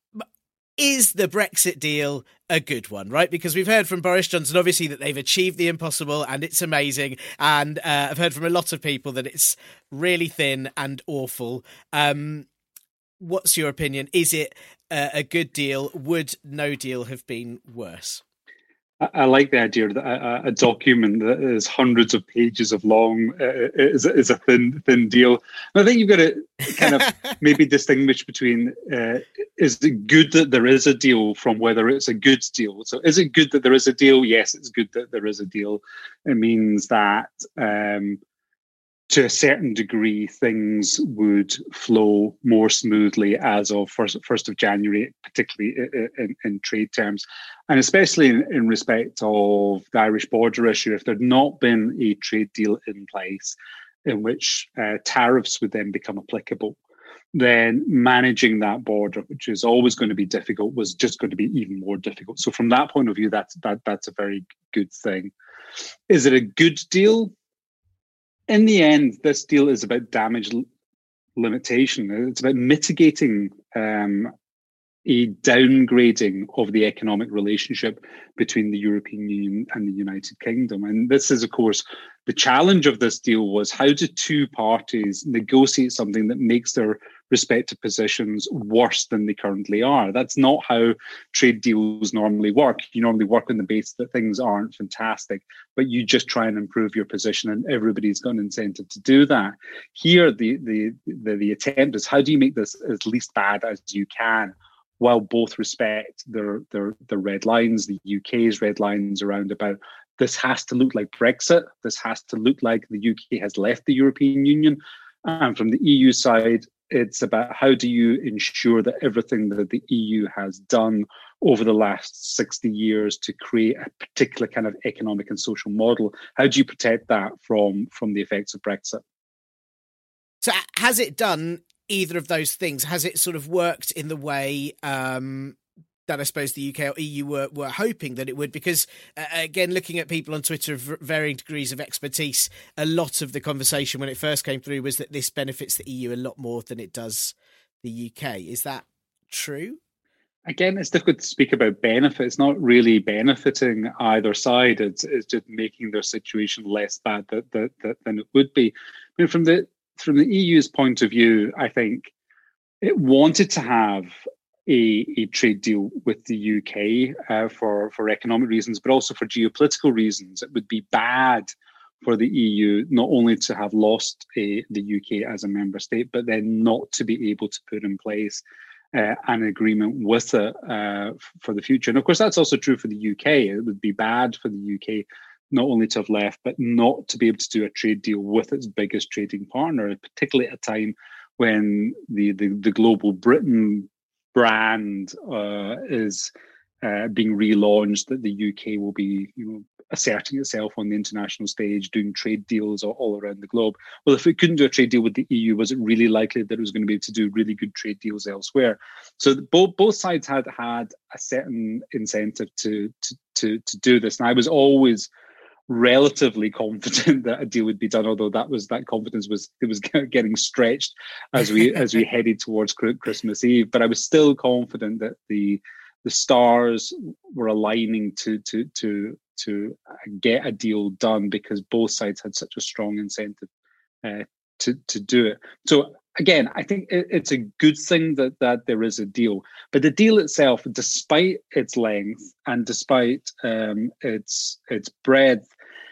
is the Brexit deal a good one, right? Because we've heard from Boris Johnson, obviously, that they've achieved the impossible and it's amazing, and uh, I've heard from a lot of people that it's really thin and awful. Um, what's your opinion? Is it uh, a good deal? Would no deal have been worse?
I, I like the idea that a, a document that is hundreds of pages of long uh, is, is a thin thin deal. And I think you've got to kind of maybe distinguish between uh, is it good that there is a deal from whether it's a good deal. So is it good that there is a deal? Yes, it's good that there is a deal. It means that um, to a certain degree, things would flow more smoothly as of first, first of January, particularly in, in, in trade terms. And especially in, in respect of the Irish border issue, if there'd not been a trade deal in place in which uh, tariffs would then become applicable, then managing that border, which is always going to be difficult, was just going to be even more difficult. So from that point of view, that's, that, that's a very good thing. Is it a good deal? In the end, this deal is about damage l- limitation. It's about mitigating um, a downgrading of the economic relationship between the European Union and the United Kingdom. And this is, of course, the challenge of this deal was how do two parties negotiate something that makes their respective positions worse than they currently are? That's not how trade deals normally work. You normally work on the basis that things aren't fantastic, but you just try and improve your position, and everybody's got an incentive to do that. Here, the the the, the attempt is how do you make this as least bad as you can, while both respect their their their red lines, the U K's red lines around about this has to look like Brexit. This has to look like the U K has left the European Union. And from the E U side, it's about how do you ensure that everything that the E U has done over the last sixty years to create a particular kind of economic and social model, how do you protect that from, from the effects of Brexit?
So has it done either of those things? Has it sort of worked in the way um, that I suppose the U K or E U were, were hoping that it would? Because, uh, again, looking at people on Twitter of varying degrees of expertise, a lot of the conversation when it first came through was that this benefits the E U a lot more than it does the U K. Is that true?
Again, it's difficult to speak about benefit. It's not really benefiting either side. It's, it's just making their situation less bad that, that, that, than it would be. I mean, from the from the E U's point of view, I think it wanted to have a, a trade deal with the U K uh, for, for economic reasons, but also for geopolitical reasons. It would be bad for the E U not only to have lost a, the U K as a member state, but then not to be able to put in place uh, an agreement with it uh, for the future. And of course, that's also true for the U K. It would be bad for the U K not only to have left, but not to be able to do a trade deal with its biggest trading partner, particularly at a time when the, the, the global Britain brand uh, is uh, being relaunched, that the U K will be, you know, asserting itself on the international stage, doing trade deals all, all around the globe. Well, if it couldn't do a trade deal with the E U, was it really likely that it was going to be able to do really good trade deals elsewhere? So both both sides had had a certain incentive to to to, to do this, and I was always relatively confident that a deal would be done, although that was that confidence was it was getting stretched as we as we headed towards Christmas Eve. But I was still confident that the the stars were aligning to to to to get a deal done, because both sides had such a strong incentive uh, to to do it. So again, I think it, it's a good thing that that there is a deal, but the deal itself, despite its length and despite um, its its breadth,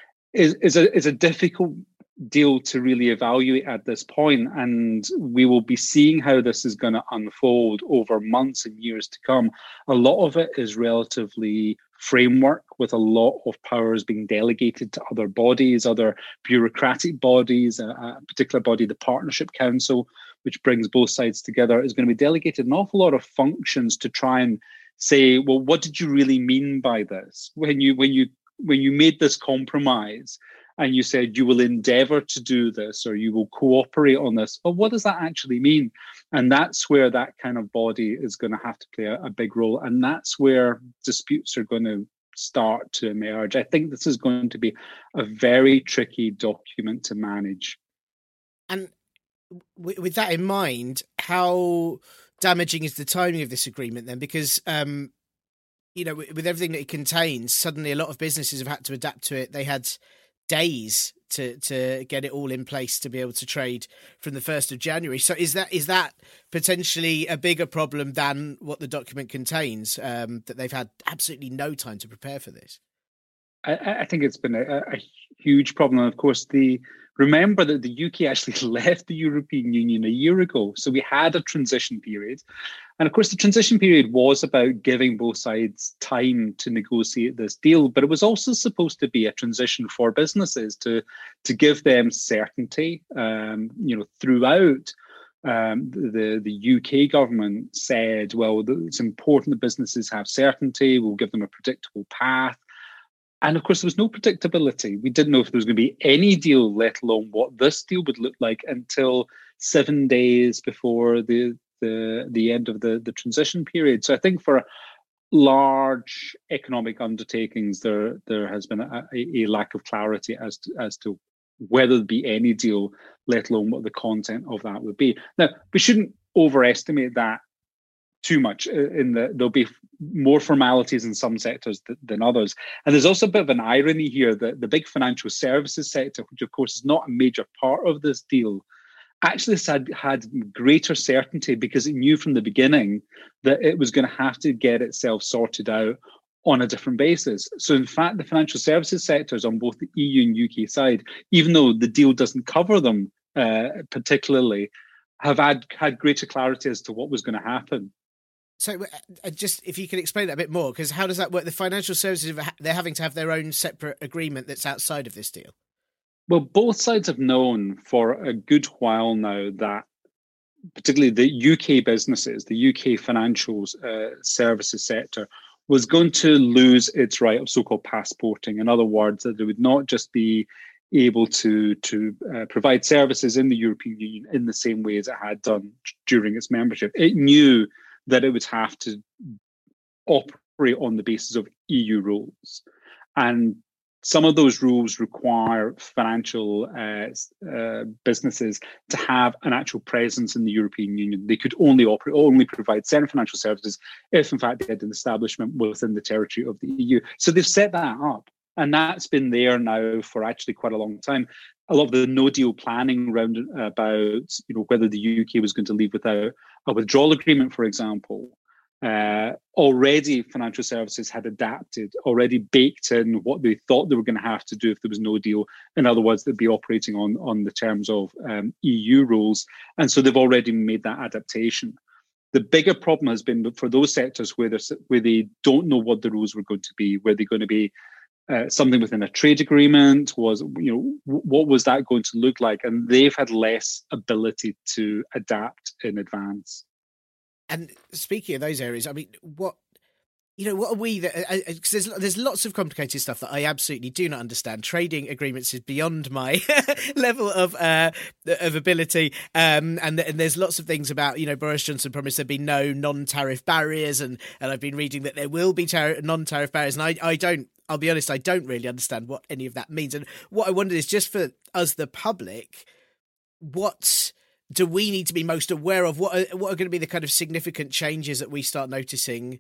is is a is a difficult deal to really evaluate at this point, and we will be seeing how this is going to unfold over months and years to come. A lot of it is relatively framework, with a lot of powers being delegated to other bodies, other bureaucratic bodies. A, a particular body, the Partnership Council, which brings both sides together, is going to be delegated an awful lot of functions to try and say, well, what did you really mean by this when you when you when you made this compromise and you said you will endeavor to do this or you will cooperate on this? Well, what does that actually mean? And that's where that kind of body is going to have to play a, a big role. And that's where disputes are going to start to emerge. I think this is going to be a very tricky document to manage.
And w- with that in mind, how damaging is the timing of this agreement then? Because, um, you know, with everything that it contains, suddenly a lot of businesses have had to adapt to it. They had days to to get it all in place to be able to trade from the first of January. So is that is that potentially a bigger problem than what the document contains, um, that they've had absolutely no time to prepare for this?
I, I think it's been a, a huge problem. And of course, the remember that the U K actually left the European Union a year ago. So we had a transition period. And of course, the transition period was about giving both sides time to negotiate this deal, but it was also supposed to be a transition for businesses to, to give them certainty, um, you know, throughout. Um, the, the U K government said, well, it's important that businesses have certainty. We'll give them a predictable path. And of course, there was no predictability. We didn't know if there was going to be any deal, let alone what this deal would look like, until seven days before the the, the end of the, the transition period. So I think for large economic undertakings, there there has been a, a lack of clarity as to, as to whether there'd be any deal, let alone what the content of that would be. Now, we shouldn't overestimate that too much. In the there'll be more formalities in some sectors th- than others, and there's also a bit of an irony here that the big financial services sector, which of course is not a major part of this deal, actually had had greater certainty because it knew from the beginning that it was going to have to get itself sorted out on a different basis. So in fact, the financial services sectors on both the E U and U K side, even though the deal doesn't cover them uh, particularly, have had had greater clarity as to what was going to happen.
So uh, just if you could explain that a bit more, because how does that work? The financial services, they're having to have their own separate agreement that's outside of this deal.
Well, both sides have known for a good while now that particularly the U K businesses, the U K financial uh, services sector, was going to lose its right of so-called passporting. In other words, that it would not just be able to, to uh, provide services in the European Union in the same way as it had done during its membership. It knew that it would have to operate on the basis of E U rules. And some of those rules require financial uh, uh, businesses to have an actual presence in the European Union. They could only operate, only provide certain financial services if, in fact, they had an establishment within the territory of the E U. So they've set that up, and that's been there now for actually quite a long time. A lot of the no-deal planning around about, you know, whether the U K was going to leave without a withdrawal agreement, for example. Uh, already financial services had adapted, already baked in what they thought they were going to have to do if there was no deal. In other words, they'd be operating on, on the terms of um, E U rules. And so they've already made that adaptation. The bigger problem has been for those sectors where, where they don't know what the rules were going to be, where they're going to be uh, something within a trade agreement, was, you know, what was that going to look like? And they've had less ability to adapt in advance.
And speaking of those areas, I mean, what, you know, what are we, because there's, there's lots of complicated stuff that I absolutely do not understand. Trading agreements is beyond my level of uh, of ability. Um, and, and there's lots of things about, you know, Boris Johnson promised there'd be no non-tariff barriers. And, and I've been reading that there will be tar- non-tariff barriers. And I, I don't, I'll be honest, I don't really understand what any of that means. And what I wondered is, just for us, the public, what's, do we need to be most aware of? What are, what are going to be the kind of significant changes that we start noticing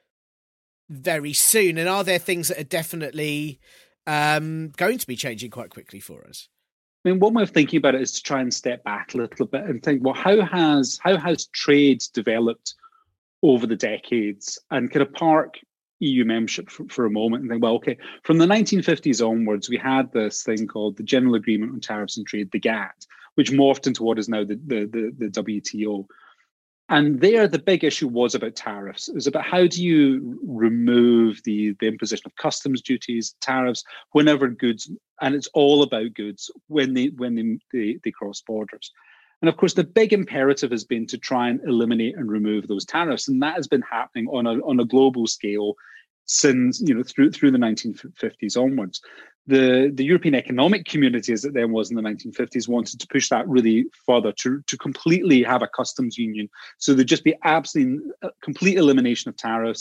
very soon? And are there things that are definitely um, going to be changing quite quickly for us?
I mean, one way of thinking about it is to try and step back a little bit and think, well, how has how has trade developed over the decades? And kind of park E U membership for, for a moment and think, well, okay, from the nineteen fifties onwards, we had this thing called the General Agreement on Tariffs and Trade, the GATT, which morphed into what is now the, the, the, the W T O. And there, the big issue was about tariffs. It was about how do you remove the, the imposition of customs duties, tariffs, whenever goods, and it's all about goods when they when they, they, they cross borders. And of course, the big imperative has been to try and eliminate and remove those tariffs. And that has been happening on a, on a global scale since, you know, through through the nineteen fifties onwards. The, the European Economic Community, as it then was in the nineteen fifties, wanted to push that really further, to, to completely have a customs union. So there'd just be absolutely complete elimination of tariffs.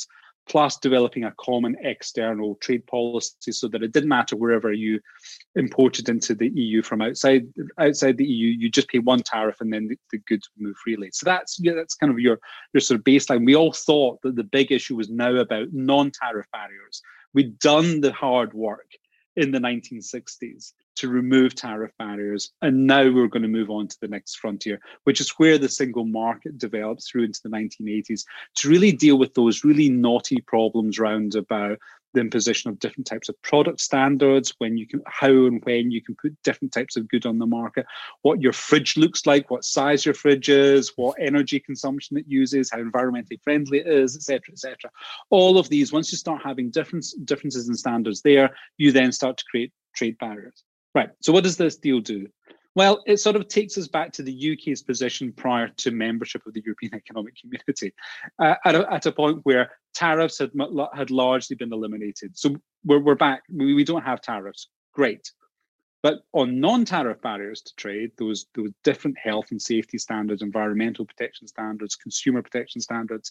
plus developing a common external trade policy so that it didn't matter wherever you imported into the E U from outside outside the E U, you just pay one tariff and then the, the goods move freely. So that's yeah, that's kind of your, your sort of baseline. We all thought that the big issue was now about non-tariff barriers. We'd done the hard work in the nineteen sixties to remove tariff barriers, and now we're going to move on to the next frontier, which is where the single market developed through into the nineteen eighties to really deal with those really knotty problems round about the imposition of different types of product standards, when you can, how and when you can put different types of good on the market, what your fridge looks like, what size your fridge is, what energy consumption it uses, how environmentally friendly it is, et cetera, et cetera. All of these, once you start having difference, differences in standards there, you then start to create trade barriers. Right, so what does this deal do? Well, it sort of takes us back to the U K's position prior to membership of the European Economic Community, uh, at, a, at a point where tariffs had had largely been eliminated. So we're, we're back, we, we don't have tariffs, great. But on non-tariff barriers to trade, those, those different health and safety standards, environmental protection standards, consumer protection standards,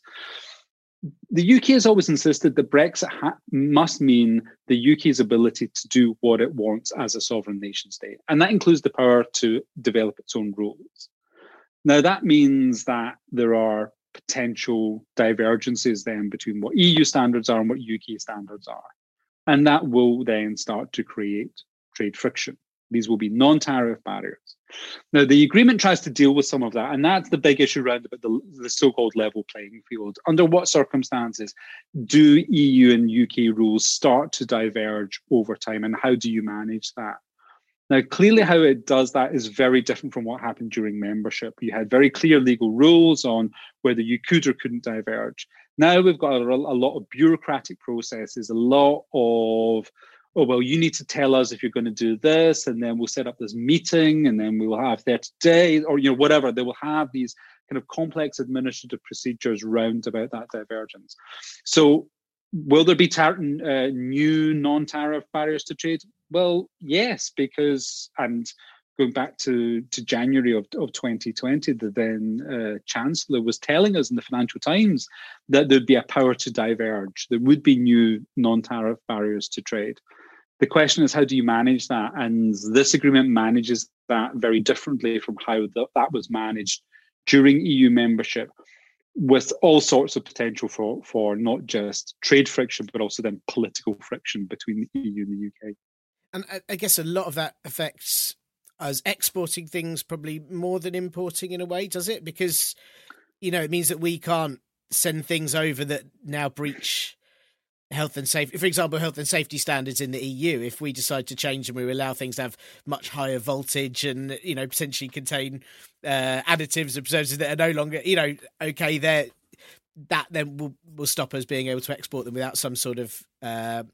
the U K has always insisted that Brexit ha- must mean the U K's ability to do what it wants as a sovereign nation state. And that includes the power to develop its own rules. Now, that means that there are potential divergences then between what E U standards are and what U K standards are. And that will then start to create trade friction. These will be non-tariff barriers. Now, the agreement tries to deal with some of that, and that's the big issue around about the, the so-called level playing field. Under what circumstances do E U and U K rules start to diverge over time, and how do you manage that? Now, clearly how it does that is very different from what happened during membership. You had very clear legal rules on whether you could or couldn't diverge. Now we've got a, a lot of bureaucratic processes, a lot of oh, well, you need to tell us if you're going to do this, and then we'll set up this meeting, and then we will have thirty days, or, you know, whatever. They will have these kind of complex administrative procedures round about that divergence. So will there be tar- uh, new non-tariff barriers to trade? Well, yes, because, and going back to, to January of, of twenty twenty, the then uh, Chancellor was telling us in the Financial Times that there'd be a power to diverge. There would be new non-tariff barriers to trade. The question is, how do you manage that? And this agreement manages that very differently from how the, that was managed during E U membership, with all sorts of potential for, for not just trade friction, but also then political friction between the E U and the U K.
And I, I guess a lot of that affects us exporting things probably more than importing in a way, does it? Because, you know, it means that we can't send things over that now breach health and safety, for example, health and safety standards in the E U. If we decide to change them, we allow things to have much higher voltage and, you know, potentially contain uh, additives and preservatives that are no longer, you know, okay, there, that then will, will stop us being able to export them without some sort of, uh,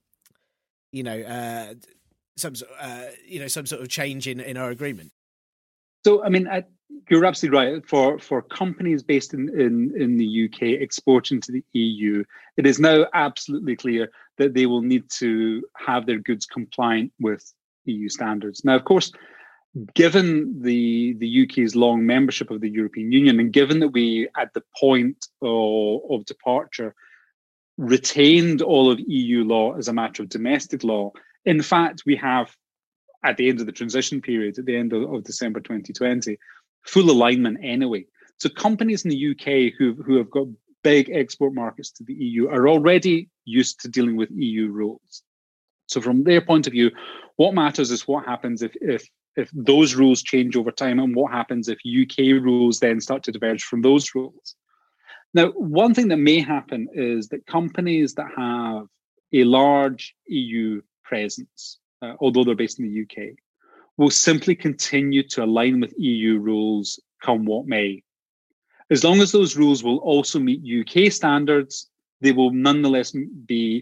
you know, uh, some, uh, you know, some sort of change in, in our agreement.
So, I mean, I, you're absolutely right. For for companies based in, in, in the U K exporting to the E U, it is now absolutely clear that they will need to have their goods compliant with E U standards. Now, of course, given the, the U K's long membership of the European Union, and given that we, at the point of, of departure, retained all of E U law as a matter of domestic law, in fact, we have, at the end of the transition period, at the end of, of December twenty twenty, full alignment anyway. So companies in the U K who, who have got big export markets to the E U are already used to dealing with E U rules. So from their point of view, what matters is what happens if, if, if those rules change over time, and what happens if U K rules then start to diverge from those rules. Now, one thing that may happen is that companies that have a large E U presence, Uh, although they're based in the U K, will simply continue to align with E U rules come what may. As long as those rules will also meet U K standards, they will nonetheless be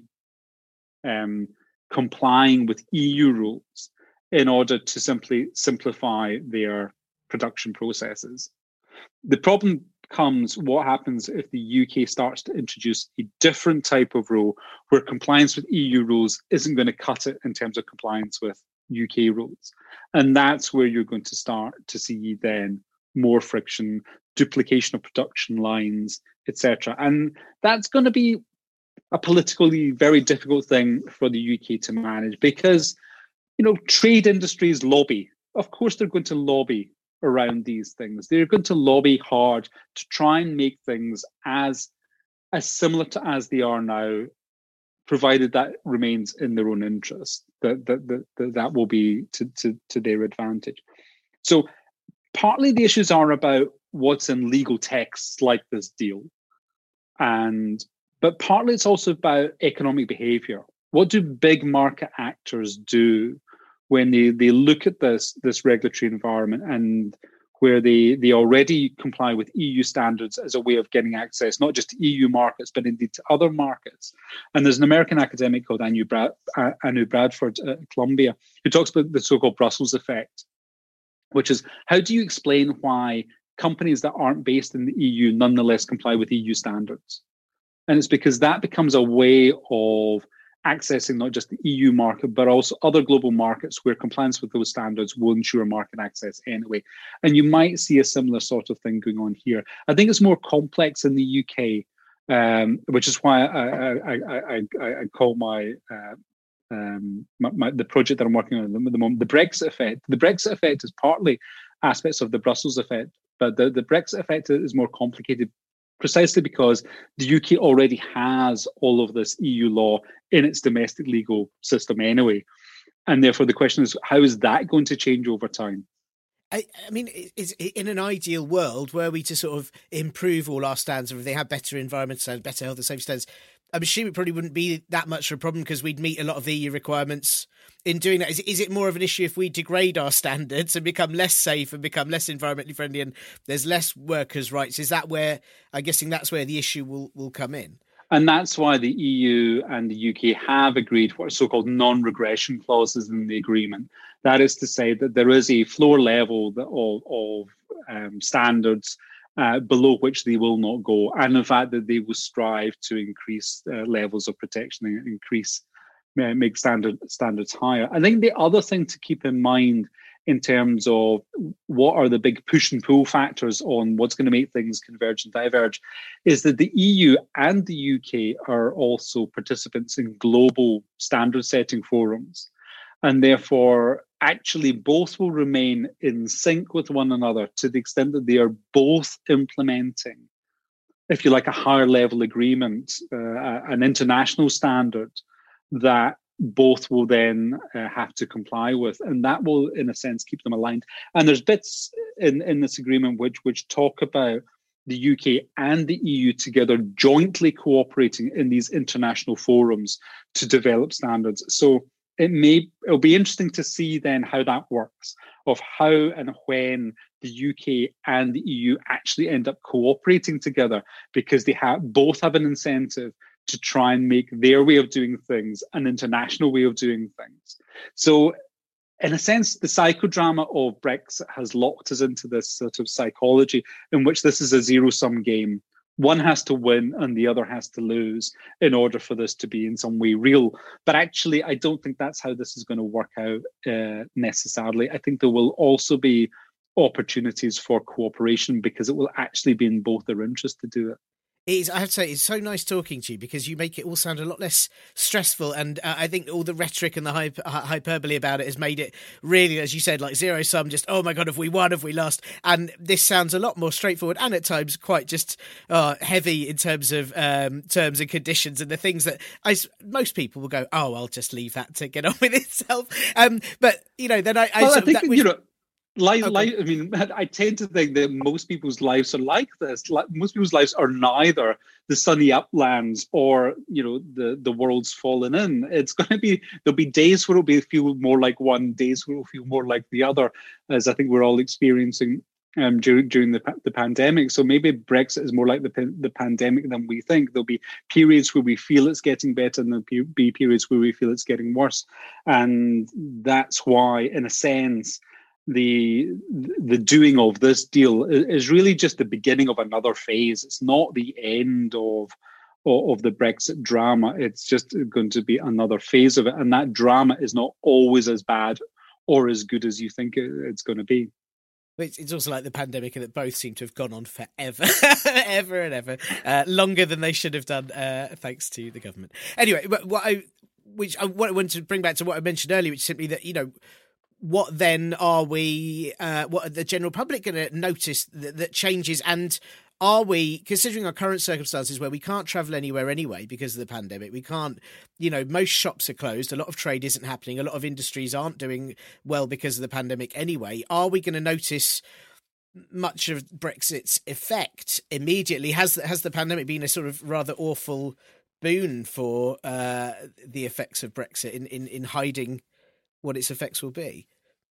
um, complying with E U rules in order to simply simplify their production processes. The problem comes what happens if the U K starts to introduce a different type of rule where compliance with E U rules isn't going to cut it in terms of compliance with U K rules. And that's where you're going to start to see then more friction, duplication of production lines, et cetera. And that's going to be a politically very difficult thing for the U K to manage because, you know, trade industries lobby. Of course, they're going to lobby around these things. They're going to lobby hard to try and make things as as similar to as they are now, provided that remains in their own interest. That that that, that, that will be to, to, to their advantage. So partly the issues are about what's in legal texts like this deal. And but partly it's also about economic behavior. What do big market actors do when they, they look at this, this regulatory environment and where they, they already comply with E U standards as a way of getting access, not just to E U markets, but indeed to other markets. And there's an American academic called Anu, Brad, uh, Anu Bradford at Columbia who talks about the so-called Brussels effect, which is how do you explain why companies that aren't based in the E U nonetheless comply with E U standards? And it's because that becomes a way of accessing not just the E U market, but also other global markets where compliance with those standards will ensure market access anyway. And you might see a similar sort of thing going on here. I think it's more complex in the U K, um, which is why I, I, I, I, I call my, uh, um, my, my the project that I'm working on at the moment the Brexit effect. The Brexit effect is partly aspects of the Brussels effect, but the, the Brexit effect is more complicated precisely because the U K already has all of this E U law in its domestic legal system anyway. And therefore, the question is, how is that going to change over time?
I, I mean, is, in an ideal world, were we to sort of improve all our standards, or if they had better environmental standards, better health and safety standards, I'm assuming it probably wouldn't be that much of a problem because we'd meet a lot of E U requirements in doing that. Is, is it more of an issue if we degrade our standards and become less safe and become less environmentally friendly and there's less workers' rights? Is that where, I'm guessing that's where the issue will, will come in?
And that's why the E U and the U K have agreed what are so-called non-regression clauses in the agreement. That is to say that there is a floor level of, of um, standards uh, below which they will not go. And in fact, that they will strive to increase uh, levels of protection and increase, uh, make standard, standards higher. I think the other thing to keep in mind in terms of what are the big push and pull factors on what's going to make things converge and diverge is that the E U and the U K are also participants in global standard setting forums. And therefore, actually, both will remain in sync with one another to the extent that they are both implementing, if you like, a higher level agreement, uh, an international standard that both will then uh, have to comply with. And that will, in a sense, keep them aligned. And there's bits in, in this agreement which, which talk about the U K and the E U together jointly cooperating in these international forums to develop standards. So it may, it'll be interesting to see then how that works, of how and when the U K and the E U actually end up cooperating together, because they have both have an incentive to try and make their way of doing things an international way of doing things. So in a sense, the psychodrama of Brexit has locked us into this sort of psychology in which this is a zero-sum game. One has to win and the other has to lose in order for this to be in some way real. But actually, I don't think that's how this is going to work out uh, necessarily. I think there will also be opportunities for cooperation because it will actually be in both their interest to do it.
It is, I have to say, it's so nice talking to you because you make it all sound a lot less stressful. And uh, I think all the rhetoric and the hyper, hyperbole about it has made it really, as you said, like zero sum, just, oh my God, have we won, have we lost? And this sounds a lot more straightforward and at times quite just uh, heavy in terms of um, terms and conditions and the things that I, most people will go, oh, I'll just leave that to get on with itself. Um, but, you know, then I... I,
well,
sort
I think,
of, that,
you know... Life,
okay.
life, I mean, I tend to think that most people's lives are like this. Like, most people's lives are neither the sunny uplands or, you know, the, the world's fallen in. It's going to be, there'll be days where it'll be feel more like one, days where it'll feel more like the other, as I think we're all experiencing um, during during the the pandemic. So maybe Brexit is more like the the pandemic than we think. There'll be periods where we feel it's getting better, and there'll be periods where we feel it's getting worse, and that's why, in a sense, the the doing of this deal is really just the beginning of another phase. It's not the end of, of of the Brexit drama. It's just going to be another phase of it. And that drama is not always as bad or as good as you think it's going to be.
It's, it's also like the pandemic, and that both seem to have gone on forever, ever and ever, uh, longer than they should have done, uh, thanks to the government. Anyway, what I, which I wanted to bring back to what I mentioned earlier, which is simply that, you know, what then are we, uh, what are the general public going to notice that, that changes? And are we, considering our current circumstances where we can't travel anywhere anyway because of the pandemic, we can't, you know, most shops are closed, a lot of trade isn't happening, a lot of industries aren't doing well because of the pandemic anyway, are we going to notice much of Brexit's effect immediately? Has, has the pandemic been a sort of rather awful boon for uh, the effects of Brexit in, in, in hiding what its effects will be?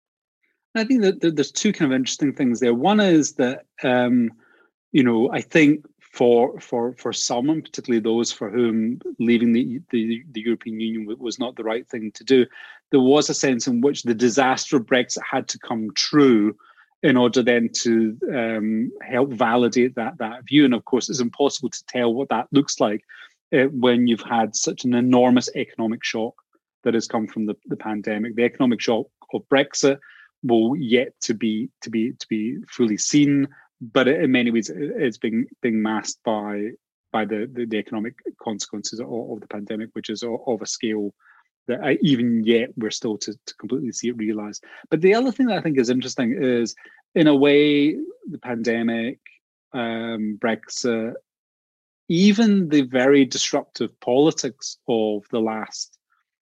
I think that there's two kind of interesting things there. One is that, um, you know, I think for for for some, and particularly those for whom leaving the, the the European Union was not the right thing to do, there was a sense in which the disaster of Brexit had to come true in order then to um, help validate that that view. And of course, it's impossible to tell what that looks like uh, when you've had such an enormous economic shock that has come from the, the pandemic. The economic shock of Brexit will yet to be to be to be fully seen, but in many ways it's being being masked by by the, the, the economic consequences of, of the pandemic, which is of, of a scale that I, even yet we're still to, to completely see it realized. But the other thing that I think is interesting is, in a way, the pandemic, um, Brexit, even the very disruptive politics of the last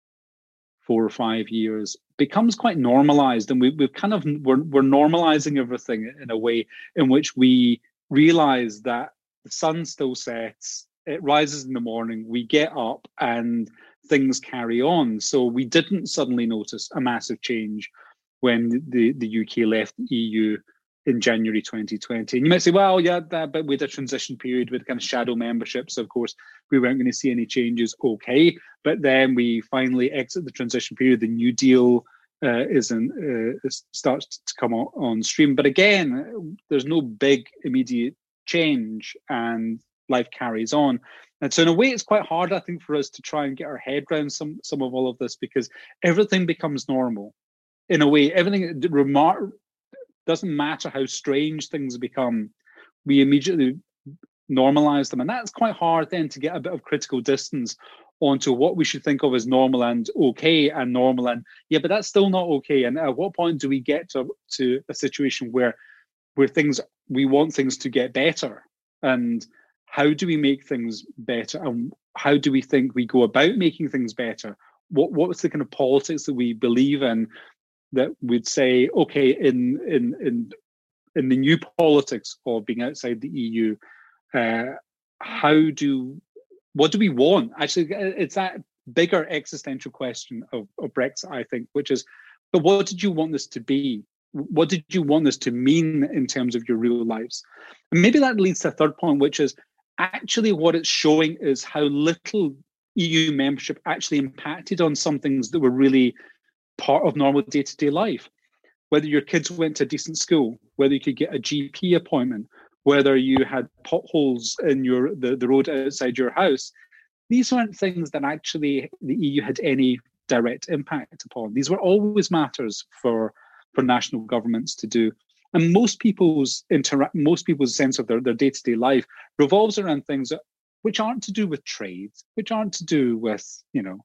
four or five years becomes quite normalized, and we, we've kind of we're, we're normalizing everything in a way in which we realize that the sun still sets, it rises in the morning, we get up and things carry on. So we didn't suddenly notice a massive change when the, the U K left the E U in January twenty twenty. And you might say, well, yeah, that, but with a transition period, with kind of shadow membership, so of course we weren't going to see any changes. Okay, but then we finally exit the transition period. The New Deal uh, is in, uh, starts to come on, on stream. But again, there's no big immediate change, and life carries on. And so in a way, it's quite hard, I think, for us to try and get our head around some some of all of this, because everything becomes normal. In a way, everything remark. Doesn't matter how strange things become, we immediately normalize them. And that's quite hard then to get a bit of critical distance onto what we should think of as normal and okay and normal. And yeah, but that's still not okay. And at what point do we get to, to a situation where where things, we want things to get better? And how do we make things better? And how do we think we go about making things better? What What's the kind of politics that we believe in that would say, okay, in in in in the new politics of being outside the E U, uh, how do what do we want? Actually, it's that bigger existential question of, of Brexit, I think, which is, but what did you want this to be? What did you want this to mean in terms of your real lives? And maybe that leads to a third point, which is actually what it's showing is how little E U membership actually impacted on some things that were really part of normal day-to-day life. Whether your kids went to a decent school, whether you could get a G P appointment, whether you had potholes in your the, the road outside your house, these weren't things that actually the E U had any direct impact upon. These were always matters for, for national governments to do. And most people's intera- most people's sense of their, their day-to-day life revolves around things that, which aren't to do with trade, which aren't to do with, you know,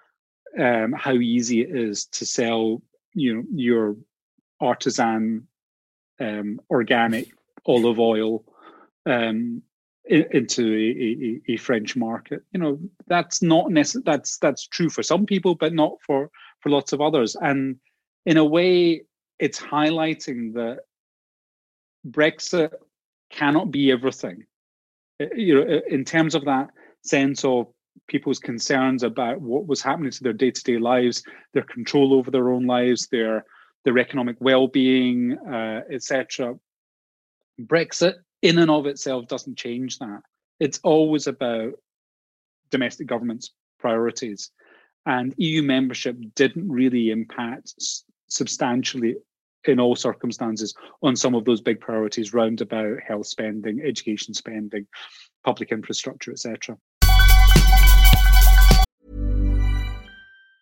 Um, how easy it is to sell, you know, your artisan um, organic olive oil um, in, into a, a, a French market. You know, that's not necessarily that's that's true for some people, but not for for lots of others. And in a way, it's highlighting that Brexit cannot be everything. You know, in terms of that sense of people's concerns about what was happening to their day-to-day lives, their control over their own lives, their their economic well-being, uh, et cetera. Brexit, in and of itself, doesn't change that. It's always about domestic government's priorities, and E U membership didn't really impact s- substantially in all circumstances on some of those big priorities round about health spending, education spending, public infrastructure, et cetera.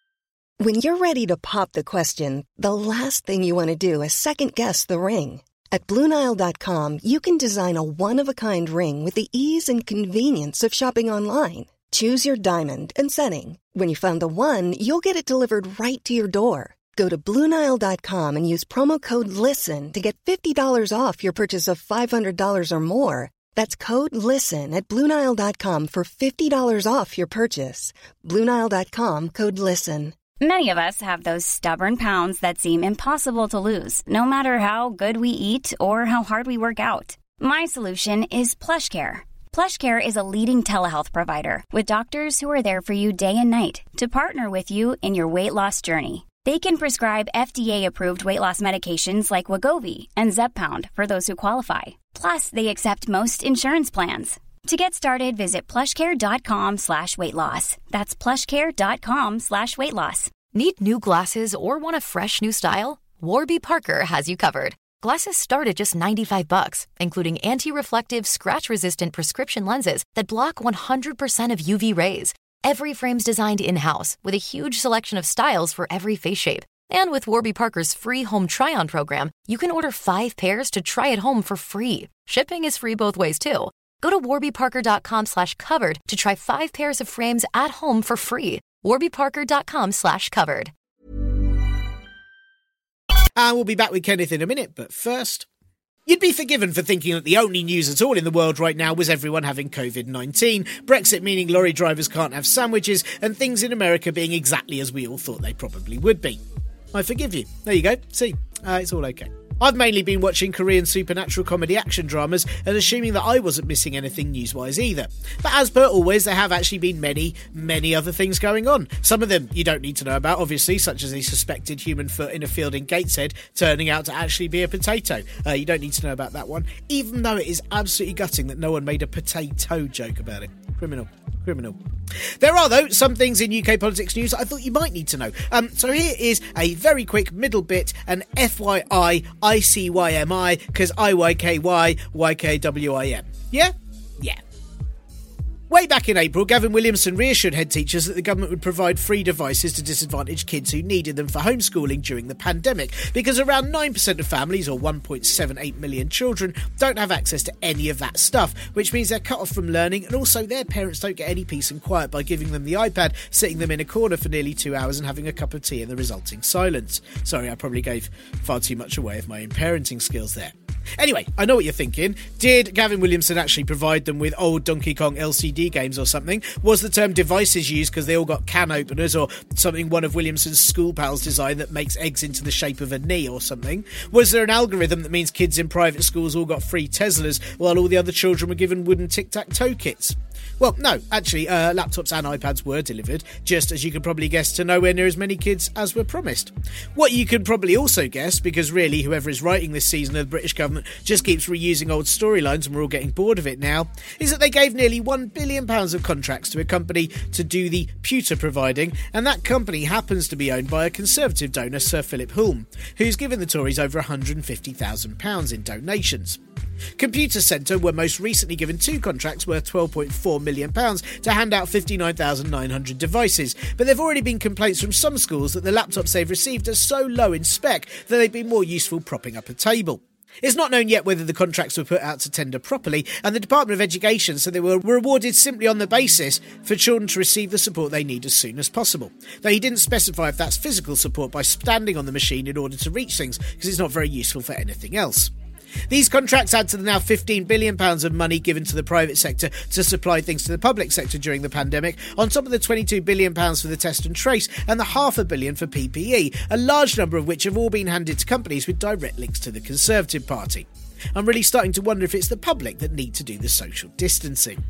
When you're ready to pop the question, the last thing you want to do is second-guess the ring. At Blue Nile dot com, you can design a one-of-a-kind ring with the ease and convenience of shopping online. Choose your diamond and setting. When you find the one, you'll get it delivered right to your door. Go to Blue Nile dot com and use promo code LISTEN to get fifty dollars off your purchase of five hundred dollars or more. That's code LISTEN at Blue Nile dot com for fifty dollars off your purchase. Blue Nile dot com, code LISTEN.
Many of us have those stubborn pounds that seem impossible to lose, no matter how good we eat or how hard we work out. My solution is PlushCare. PlushCare is a leading telehealth provider with doctors who are there for you day and night to partner with you in your weight loss journey. They can prescribe F D A-approved weight loss medications like Wegovy and Zepbound for those who qualify. Plus, they accept most insurance plans. To get started, visit plushcare.com slash weight loss. That's plushcare.com slash weight loss.
Need new glasses or want a fresh new style? Warby Parker has you covered. Glasses start at just ninety-five bucks, including anti-reflective, scratch-resistant prescription lenses that block one hundred percent of U V rays. Every frame's designed in-house with a huge selection of styles for every face shape. And with Warby Parker's free home try-on program, you can order five pairs to try at home for free. Shipping is free both ways, too. Go to warbyparker.com slash covered to try five pairs of frames at home for free. warbyparker.com slash covered.
And we'll be back with Kenneth in a minute, but first... You'd be forgiven for thinking that the only news at all in the world right now was everyone having covid nineteen, Brexit meaning lorry drivers can't have sandwiches, and things in America being exactly as we all thought they probably would be. I forgive you. There you go. See, uh, it's all okay. I've mainly been watching Korean supernatural comedy action dramas and assuming that I wasn't missing anything news-wise either. But as per always, there have actually been many, many other things going on. Some of them you don't need to know about, obviously, such as a suspected human foot in a field in Gateshead turning out to actually be a potato. Uh, you don't need to know about that one, even though it is absolutely gutting that no one made a potato joke about it. Criminal. Criminal. There are, though, some things in U K politics news that I thought you might need to know. Um, so here is a very quick middle bit, an F Y I, I C Y M I, because I Y K Y, Y K W I M. Yeah? Yeah. Way back in April, Gavin Williamson reassured head teachers that the government would provide free devices to disadvantaged kids who needed them for homeschooling during the pandemic, because around nine percent of families, or one point seven eight million children, don't have access to any of that stuff, which means they're cut off from learning, and also their parents don't get any peace and quiet by giving them the iPad, sitting them in a corner for nearly two hours and having a cup of tea in the resulting silence. Sorry, I probably gave far too much away of my own parenting skills there. Anyway, I know what you're thinking. Did Gavin Williamson actually provide them with old Donkey Kong L C D games or something? Was the term devices used because they all got can openers or something one of Williamson's school pals designed that makes eggs into the shape of a knee or something? Was there an algorithm that means kids in private schools all got free Teslas while all the other children were given wooden tic-tac-toe kits? Well, no, actually, uh, laptops and iPads were delivered, just as you could probably guess, to nowhere near as many kids as were promised. What you could probably also guess, because really whoever is writing this season of the British government just keeps reusing old storylines and we're all getting bored of it now, is that they gave nearly one billion pounds of contracts to a company to do the pewter providing, and that company happens to be owned by a Conservative donor, Sir Philip Hulme, who's given the Tories over one hundred fifty thousand pounds in donations. Computer Centre were most recently given two contracts worth twelve point four million pounds to hand out fifty-nine thousand nine hundred devices, but there have already been complaints from some schools that the laptops they've received are so low in spec that they'd be more useful propping up a table. It's not known yet whether the contracts were put out to tender properly, and the Department of Education said they were rewarded simply on the basis for children to receive the support they need as soon as possible. Though he didn't specify if that's physical support by standing on the machine in order to reach things, because it's not very useful for anything else. These contracts add to the now fifteen billion pounds of money given to the private sector to supply things to the public sector during the pandemic, on top of the twenty-two billion pounds for the test and trace and the half a billion for P P E, a large number of which have all been handed to companies with direct links to the Conservative Party. I'm really starting to wonder if it's the public that need to do the social distancing.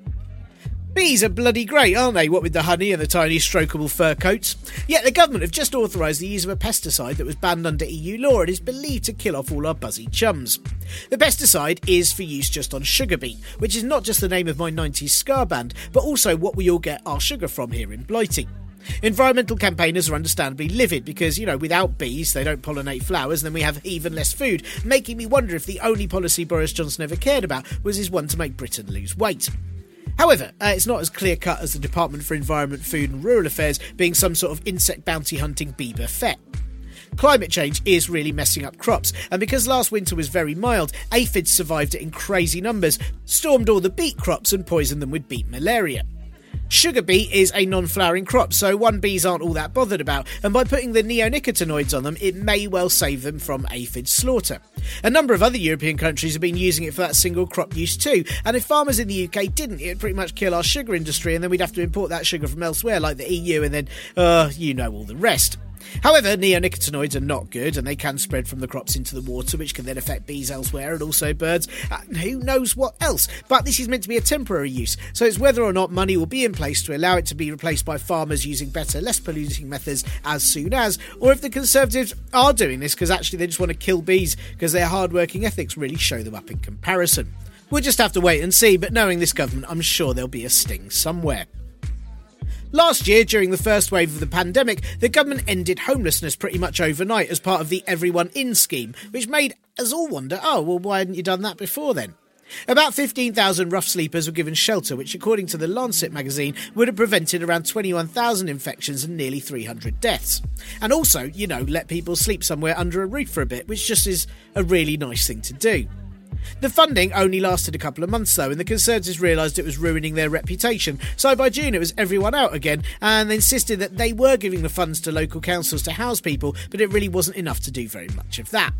Bees are bloody great, aren't they, what with the honey and the tiny strokable fur coats? Yet the government have just authorised the use of a pesticide that was banned under E U law and is believed to kill off all our buzzy chums. The pesticide is for use just on sugar beet, which is not just the name of my nineties ska band, but also what we all get our sugar from here in Blighty. Environmental campaigners are understandably livid because, you know, without bees, they don't pollinate flowers, and then we have even less food, making me wonder if the only policy Boris Johnson ever cared about was his one to make Britain lose weight. However, uh, it's not as clear-cut as the Department for Environment, Food and Rural Affairs being some sort of insect bounty-hunting Bee Buffet. Climate change is really messing up crops, and because last winter was very mild, aphids survived it in crazy numbers, stormed all the beet crops and poisoned them with beet malaria. Sugar beet is a non-flowering crop, so one bees aren't all that bothered about, and by putting the neonicotinoids on them, it may well save them from aphid slaughter. A number of other European countries have been using it for that single crop use too, and if farmers in the U K didn't, it would pretty much kill our sugar industry, and then we'd have to import that sugar from elsewhere, like the E U, and then, uh, you know all the rest. However, neonicotinoids are not good, and they can spread from the crops into the water, which can then affect bees elsewhere and also birds, and who knows what else. But this is meant to be a temporary use, so it's whether or not money will be in place to allow it to be replaced by farmers using better, less polluting methods as soon as, or if the Conservatives are doing this because actually they just want to kill bees because their hard-working ethics really show them up in comparison. We'll just have to wait and see, but knowing this government, I'm sure there'll be a sting somewhere. Last year, during the first wave of the pandemic, the government ended homelessness pretty much overnight as part of the Everyone In scheme, which made us all wonder, oh, well, why hadn't you done that before then? About fifteen thousand rough sleepers were given shelter, which, according to the Lancet magazine, would have prevented around twenty-one thousand infections and nearly three hundred deaths. And also, you know, let people sleep somewhere under a roof for a bit, which just is a really nice thing to do. The funding only lasted a couple of months though, and the Conservatives realised it was ruining their reputation, so by June it was everyone out again, and they insisted that they were giving the funds to local councils to house people, but it really wasn't enough to do very much of that.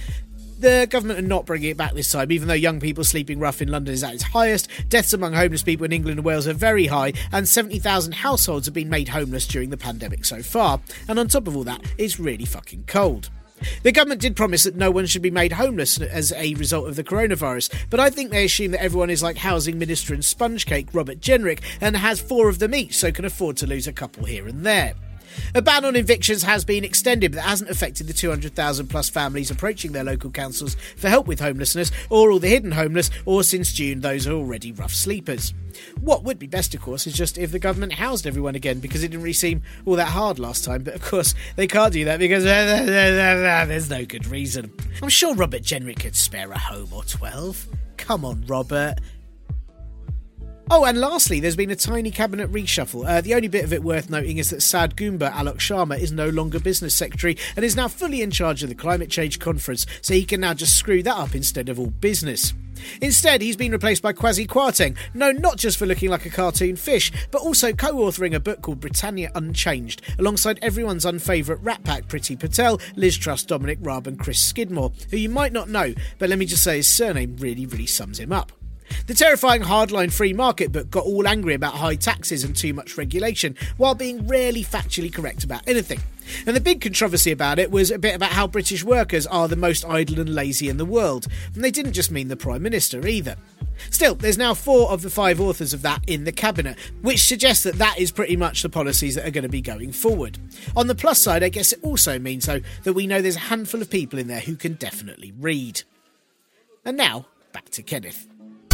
The government are not bringing it back this time, even though young people sleeping rough in London is at its highest, deaths among homeless people in England and Wales are very high, and seventy thousand households have been made homeless during the pandemic so far, and on top of all that, it's really fucking cold. The government did promise that no one should be made homeless as a result of the coronavirus, but I think they assume that everyone is like Housing Minister and sponge cake Robert Jenrick and has four of them each, so can afford to lose a couple here and there. A ban on evictions has been extended, but that hasn't affected the two hundred thousand plus families approaching their local councils for help with homelessness, or all the hidden homeless, or since June those are already rough sleepers. What would be best, of course, is just if the government housed everyone again, because it didn't really seem all that hard last time, but of course they can't do that because there's no good reason. I'm sure Robert Jenrick could spare a home or twelve. Come on, Robert. Oh, and lastly, there's been a tiny cabinet reshuffle. Uh, the only bit of it worth noting is that Sad Goomba Alok Sharma is no longer business secretary and is now fully in charge of the climate change conference, so he can now just screw that up instead of all business. Instead, he's been replaced by Kwasi Kwarteng, known not just for looking like a cartoon fish, but also co-authoring a book called Britannia Unchanged, alongside everyone's unfavourite Rat Pack Priti Patel, Liz Truss, Dominic Raab and Chris Skidmore, who you might not know, but let me just say his surname really, really sums him up. The terrifying hardline free market book got all angry about high taxes and too much regulation, while being rarely factually correct about anything. And the big controversy about it was a bit about how British workers are the most idle and lazy in the world, and they didn't just mean the Prime Minister either. Still, there's now four of the five authors of that in the Cabinet, which suggests that that is pretty much the policies that are going to be going forward. On the plus side, I guess it also means, though, that we know there's a handful of people in there who can definitely read. And now, back to Kenneth.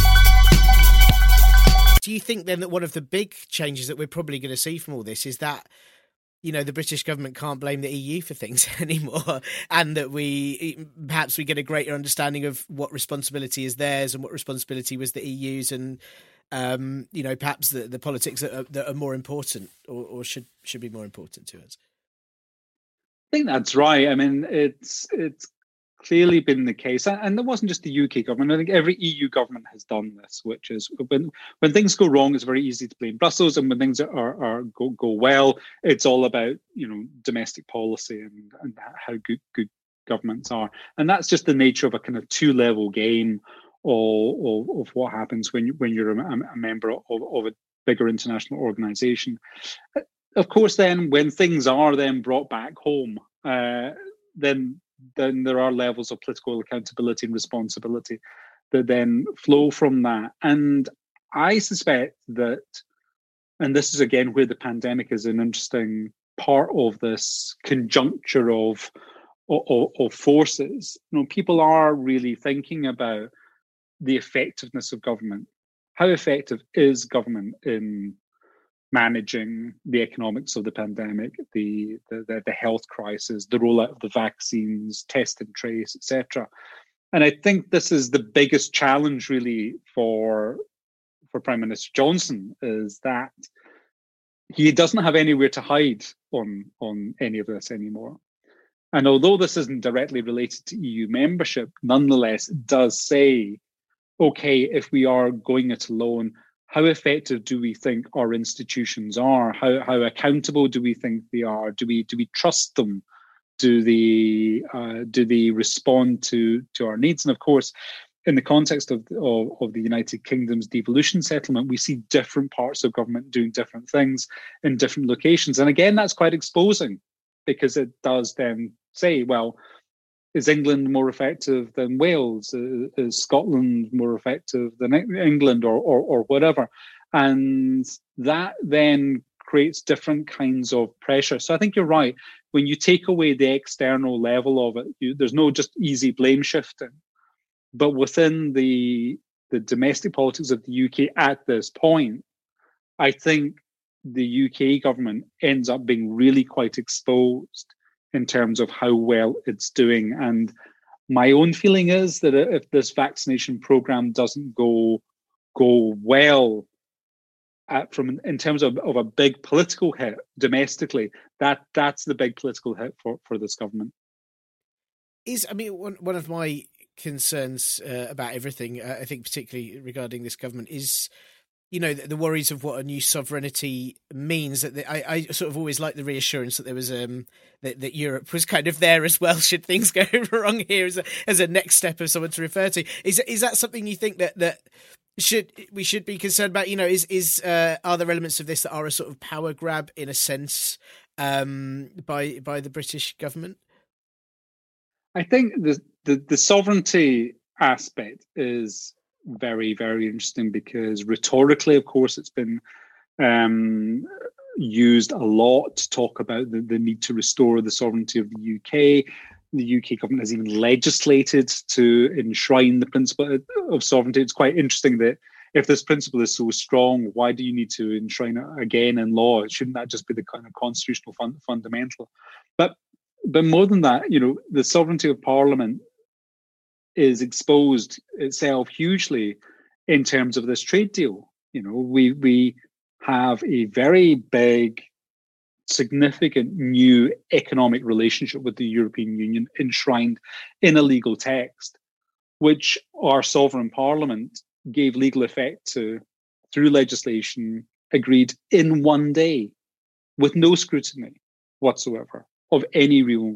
Do you think then that one of the big changes that we're probably going to see from all this is that, you know, the British government can't blame the E U for things anymore, and that we perhaps we get a greater understanding of what responsibility is theirs and what responsibility was the E U's, and um, you know, perhaps the, the politics that are, that are more important or, or should should be more important to us?
I think that's right. I mean, it's it's clearly been the case, and it wasn't just the U K government. I think every E U government has done this, which is when when things go wrong, it's very easy to blame Brussels, and when things are, are go, go well, it's all about, you know, domestic policy and, and how good good governments are. And that's just the nature of a kind of two level game of, of, of what happens when you, when you're a, a member of, of a bigger international organization. Of course, then when things are then brought back home, uh, then then there are levels of political accountability and responsibility that then flow from that. And I suspect that, and this is again where the pandemic is an interesting part of this conjuncture of, of, of forces, you know, people are really thinking about the effectiveness of government. How effective is government in managing the economics of the pandemic, the, the the health crisis, the rollout of the vaccines, test and trace, et cetera. And I think this is the biggest challenge really for for Prime Minister Johnson, is that he doesn't have anywhere to hide on on any of this anymore. And although this isn't directly related to E U membership, nonetheless, it does say, okay, if we are going it alone, how effective do we think our institutions are? How how accountable do we think they are? Do we do we trust them? Do they uh, do they respond to to our needs? And of course, in the context of, of of the United Kingdom's devolution settlement, we see different parts of government doing different things in different locations. And again, that's quite exposing, because it does then say, well, is England more effective than Wales? Is Scotland more effective than England, or, or, or whatever? And that then creates different kinds of pressure. So I think you're right. When you take away the external level of it, you, there's no just easy blame shifting. But within the, the domestic politics of the U K at this point, I think the U K government ends up being really quite exposed in terms of how well it's doing. And my own feeling is that if this vaccination program doesn't go go well, at, from in terms of, of a big political hit domestically, that that's the big political hit for, for this government.
Is I mean, one one of my concerns uh, about everything, uh, I think particularly regarding this government, is, you know, the, the worries of what a new sovereignty means. That the, I, I sort of always like the reassurance that there was um that, that Europe was kind of there as well should things go wrong here as a, as a next step of someone to refer to. Is is that something you think that that should we should be concerned about? You know, is is uh, are there elements of this that are a sort of power grab in a sense um, by by the British government?
I think the the, the sovereignty aspect is very, very interesting, because rhetorically, of course, it's been um, used a lot to talk about the, the need to restore the sovereignty of the U K. The U K government has even legislated to enshrine the principle of sovereignty. It's quite interesting that if this principle is so strong, why do you need to enshrine it again in law? Shouldn't that just be the kind of constitutional fund, fundamental? But but more than that, you know, the sovereignty of Parliament is exposed itself hugely in terms of this trade deal. You know, we we have a very big, significant new economic relationship with the European Union enshrined in a legal text, which our sovereign parliament gave legal effect to through legislation agreed in one day, with no scrutiny whatsoever of any real,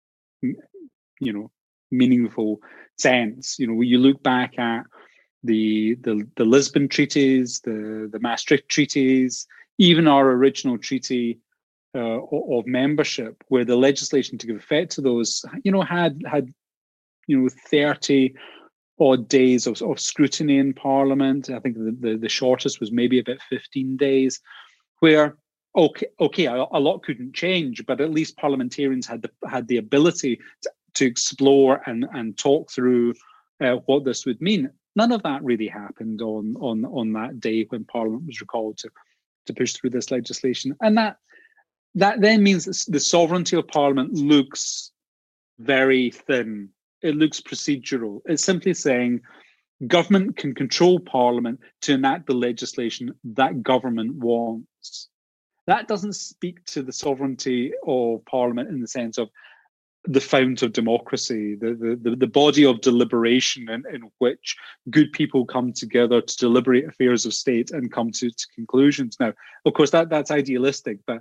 you know, meaningful sense. You know, when you look back at the the, the Lisbon treaties, the, the Maastricht treaties, even our original treaty uh, of membership, where the legislation to give effect to those, you know, had had you know thirty odd days of, of scrutiny in Parliament. I think the, the the shortest was maybe about fifteen days, where okay okay a, a lot couldn't change, but at least parliamentarians had the had the ability to, to explore and and talk through uh, what this would mean. None of that really happened on on on that day when Parliament was recalled to to push through this legislation, and that that then means that the sovereignty of Parliament looks very thin. It looks procedural. It's simply saying government can control Parliament to enact the legislation that government wants. That doesn't speak to the sovereignty of Parliament in the sense of the fount of democracy, the, the, the body of deliberation in, in which good people come together to deliberate affairs of state and come to, to conclusions. Now, of course, that, that's idealistic, but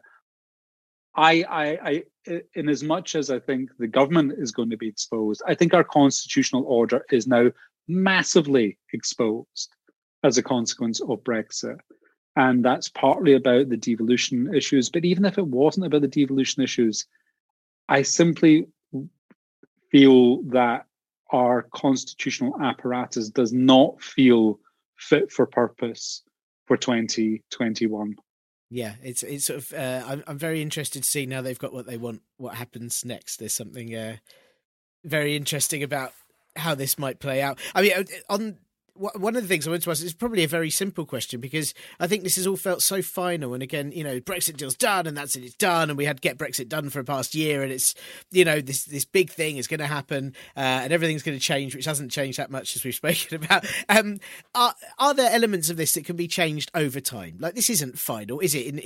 I, I, I, in as much as I think the government is going to be exposed, I think our constitutional order is now massively exposed as a consequence of Brexit. And that's partly about the devolution issues. But even if it wasn't about the devolution issues, I simply feel that our constitutional apparatus does not feel fit for purpose for twenty twenty-one.
Yeah, it's it's sort of. Uh, I'm I'm very interested to see now they've got what they want. What happens next? There's something uh, very interesting about how this might play out. I mean, on one of the things I wanted to ask is probably a very simple question, because I think this has all felt so final. And again, you know, Brexit deal's done, and that's it, it's done, and we had Get Brexit done for the past year, and it's, you know, this this big thing is going to happen, uh, and everything's going to change, which hasn't changed that much as we've spoken about. Um, are are there elements of this that can be changed over time? Like, this isn't final, is it? In in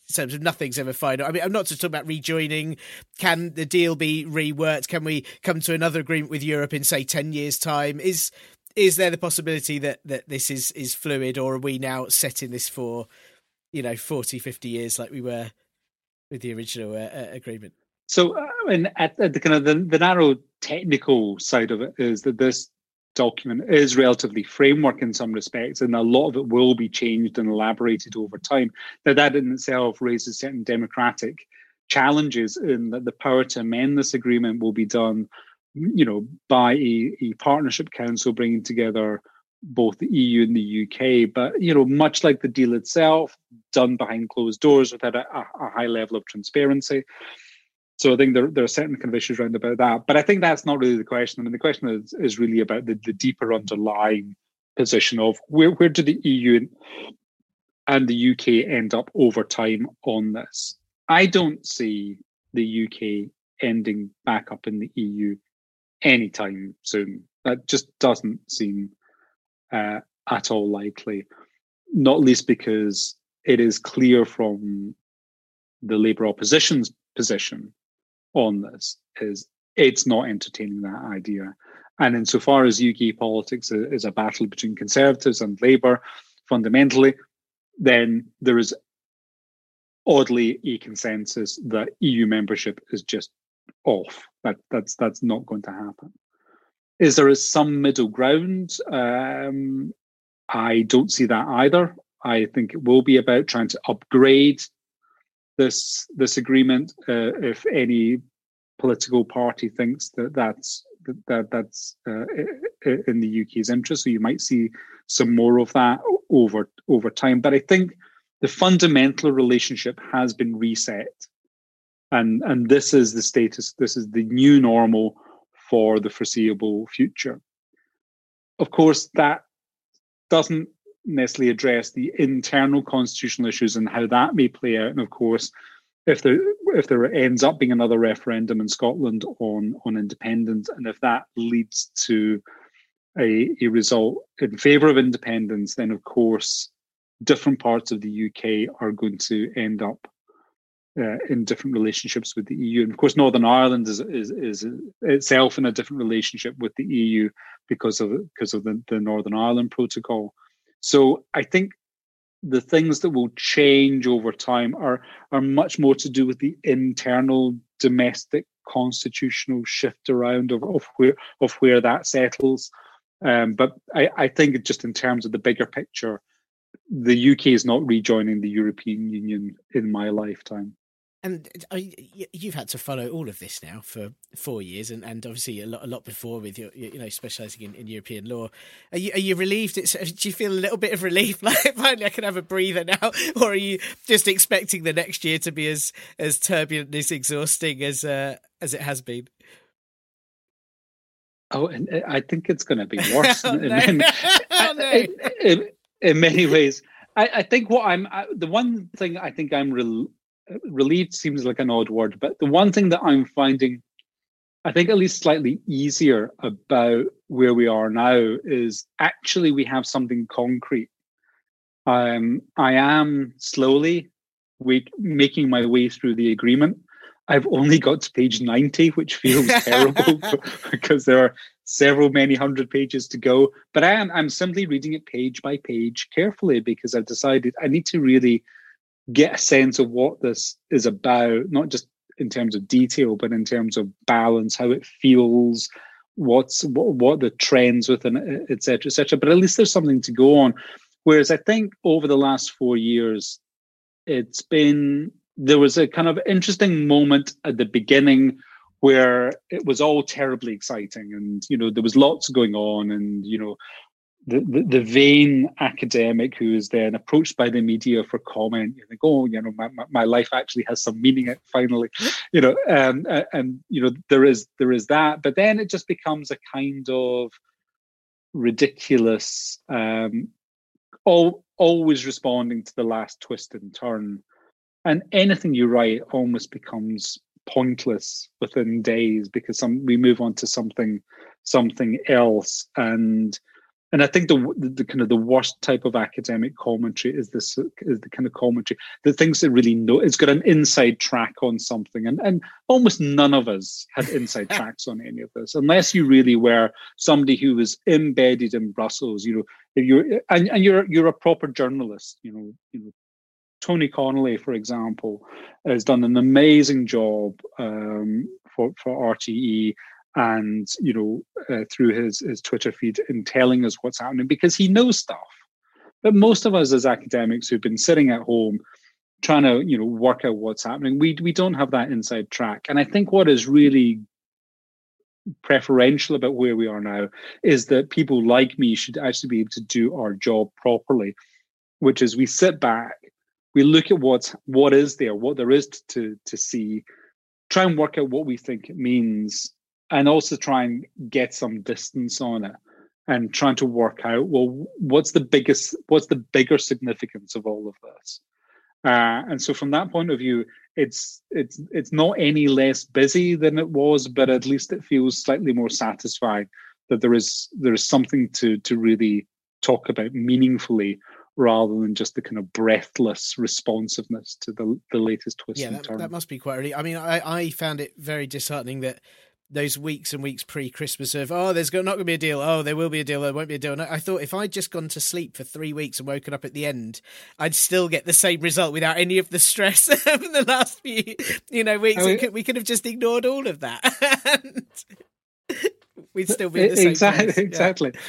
in terms of nothing's ever final. I mean, I'm not just talking about rejoining. Can the deal be reworked? Can we come to another agreement with Europe in, say, ten years' time? Is is there the possibility that, that this is, is fluid, or are we now setting this for, you know, forty, fifty years like we were with the original uh, agreement?
So, uh, and at, at the kind of the, the narrow technical side of it is that this document is relatively framework in some respects, and a lot of it will be changed and elaborated over time. Now, that in itself raises certain democratic challenges in that the power to amend this agreement will be done, you know, by a, a partnership council bringing together both the E U and the U K, but, you know, much like the deal itself, done behind closed doors without a, a high level of transparency. So I think there, there are certain kind of issues around about that. But I think that's not really the question. I mean, the question is, is really about the, the deeper underlying position of where, where do the E U and the U K end up over time on this. I don't see the U K ending back up in the E U anytime soon. That just doesn't seem uh, at all likely, not least because it is clear from the Labour opposition's position on this is it's not entertaining that idea. And insofar as U K politics is a battle between Conservatives and Labour, fundamentally, then there is oddly a consensus that E U membership is just off. That that's that's not going to happen. Is there some middle ground? Um, I don't see that either. I think it will be about trying to upgrade this this agreement. Uh, if any political party thinks that that's that that's uh, in the U K's interest, so you might see some more of that over over time. But I think the fundamental relationship has been reset, and and this is the status. This is the new normal for the foreseeable future. Of course, that doesn't necessarily address the internal constitutional issues and how that may play out. And of course, if there if there ends up being another referendum in Scotland on on independence, and if that leads to a, a result in favour of independence, then of course different parts of the U K are going to end up uh, in different relationships with the E U. And of course, Northern Ireland is is, is itself in a different relationship with the E U because of because of the, the Northern Ireland Protocol. So I think the things that will change over time are are much more to do with the internal domestic constitutional shift around of, of where of where that settles. Um, but I, I think just in terms of the bigger picture, the U K is not rejoining the European Union in my lifetime.
And uh, you've had to follow all of this now for four years, and, and obviously a lot, a lot before with your, you know, specialising in, in European law. Are you are you relieved? It's, do you feel a little bit of relief, like finally I can have a breather now, or are you just expecting the next year to be as as turbulent, as exhausting as uh, as it has been?
Oh, and I think it's going to be worse.
oh,
in,
no.
in,
oh, no.
in, in, in many ways, I, I think what I'm I, the one thing I think I'm. Re- Relieved seems like an odd word, but the one thing that I'm finding, I think at least slightly easier about where we are now is actually we have something concrete. Um, I am slowly we, making my way through the agreement. I've only got to page ninety, which feels terrible because there are several, many hundred pages to go. But I am I'm simply reading it page by page carefully because I've decided I need to really get a sense of what this is about, not just in terms of detail, but in terms of balance, how it feels, what's what, what the trends within it, et cetera, et cetera. But at least there's something to go on. Whereas I think over the last four years, it's been, there was a kind of interesting moment at the beginning where it was all terribly exciting. And, you know, there was lots going on and, you know, The, the the vain academic who is then approached by the media for comment, you think, oh, you know, my, my, my life actually has some meaning finally, you know, um, and, and you know, there is there is that, but then it just becomes a kind of ridiculous, um, all always responding to the last twist and turn, and anything you write almost becomes pointless within days because some we move on to something something else and. and I think the, the the kind of the worst type of academic commentary is this is the kind of commentary that thinks it really know it's got an inside track on something, and and almost none of us had inside tracks on any of this, unless you really were somebody who was embedded in Brussels. You know, if you're and, and you're you're a proper journalist. You know, you know. Tony Connolly, for example, has done an amazing job um, for for R T E, and you know uh, through his his Twitter feed in telling us what's happening, because he knows stuff. But most of us as academics who've been sitting at home trying to you know work out what's happening, we we don't have that inside track. And I think what is really preferential about where we are now is that people like me should actually be able to do our job properly, which is we sit back. We look at what's what is there, what there is to to see, try and work out what we think it means, and also try and get some distance on it, and trying to work out, well, what's the biggest, what's the bigger significance of all of this? Uh, and so, from that point of view, it's it's it's not any less busy than it was, but at least it feels slightly more satisfying that there is there is something to to really talk about meaningfully, rather than just the kind of breathless responsiveness to the the latest twist
yeah,
and
that,
turn.
that must be quite really. I mean, I, I found it very disheartening that those weeks and weeks pre-Christmas of, oh, there's not going to be a deal, oh, there will be a deal, there won't be a deal. And I thought if I'd just gone to sleep for three weeks and woken up at the end, I'd still get the same result without any of the stress of the last few, you know, weeks. I mean, could, we could have just ignored all of that. And we'd still be in the same
exactly,
place.
Exactly.
Yeah.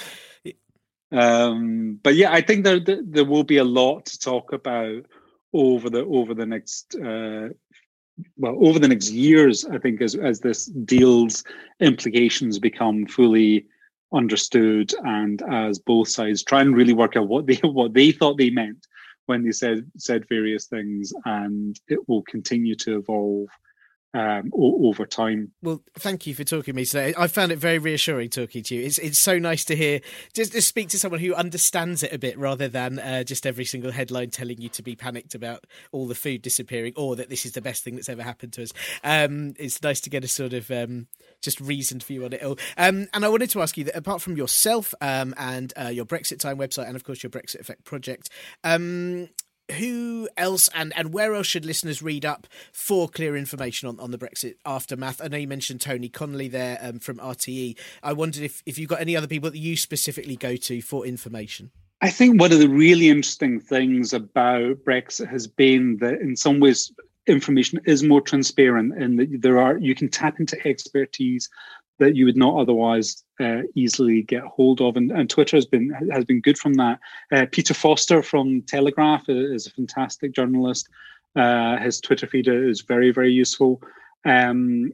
Um, but yeah, I think there, there there will be a lot to talk about over the over the next uh, well over the next years. I think as as this deal's implications become fully understood, and as both sides try and really work out what they what they thought they meant when they said said various things, and it will continue to evolve Um, o- over time.
Well, thank you for talking to me today. I found it very reassuring talking to you. It's it's so nice to hear, just to speak to someone who understands it a bit, rather than uh, just every single headline telling you to be panicked about all the food disappearing, or that this is the best thing that's ever happened to us. Um, it's nice to get a sort of um, just reasoned view on it all. Um, and I wanted to ask you that, apart from yourself um, and uh, your Brexit Time website, and of course your Brexit Effect project, um, who else and, and where else should listeners read up for clear information on, on the Brexit aftermath? I know you mentioned Tony Connolly there um, from R T E. I wondered if, if you've got any other people that you specifically go to for information.
I think one of the really interesting things about Brexit has been that in some ways information is more transparent, and that there are you can tap into expertise that you would not otherwise uh, easily get hold of, and, and Twitter has been has been good from that. Uh, Peter Foster from Telegraph is a fantastic journalist. Uh, his Twitter feed is very, very useful. Um,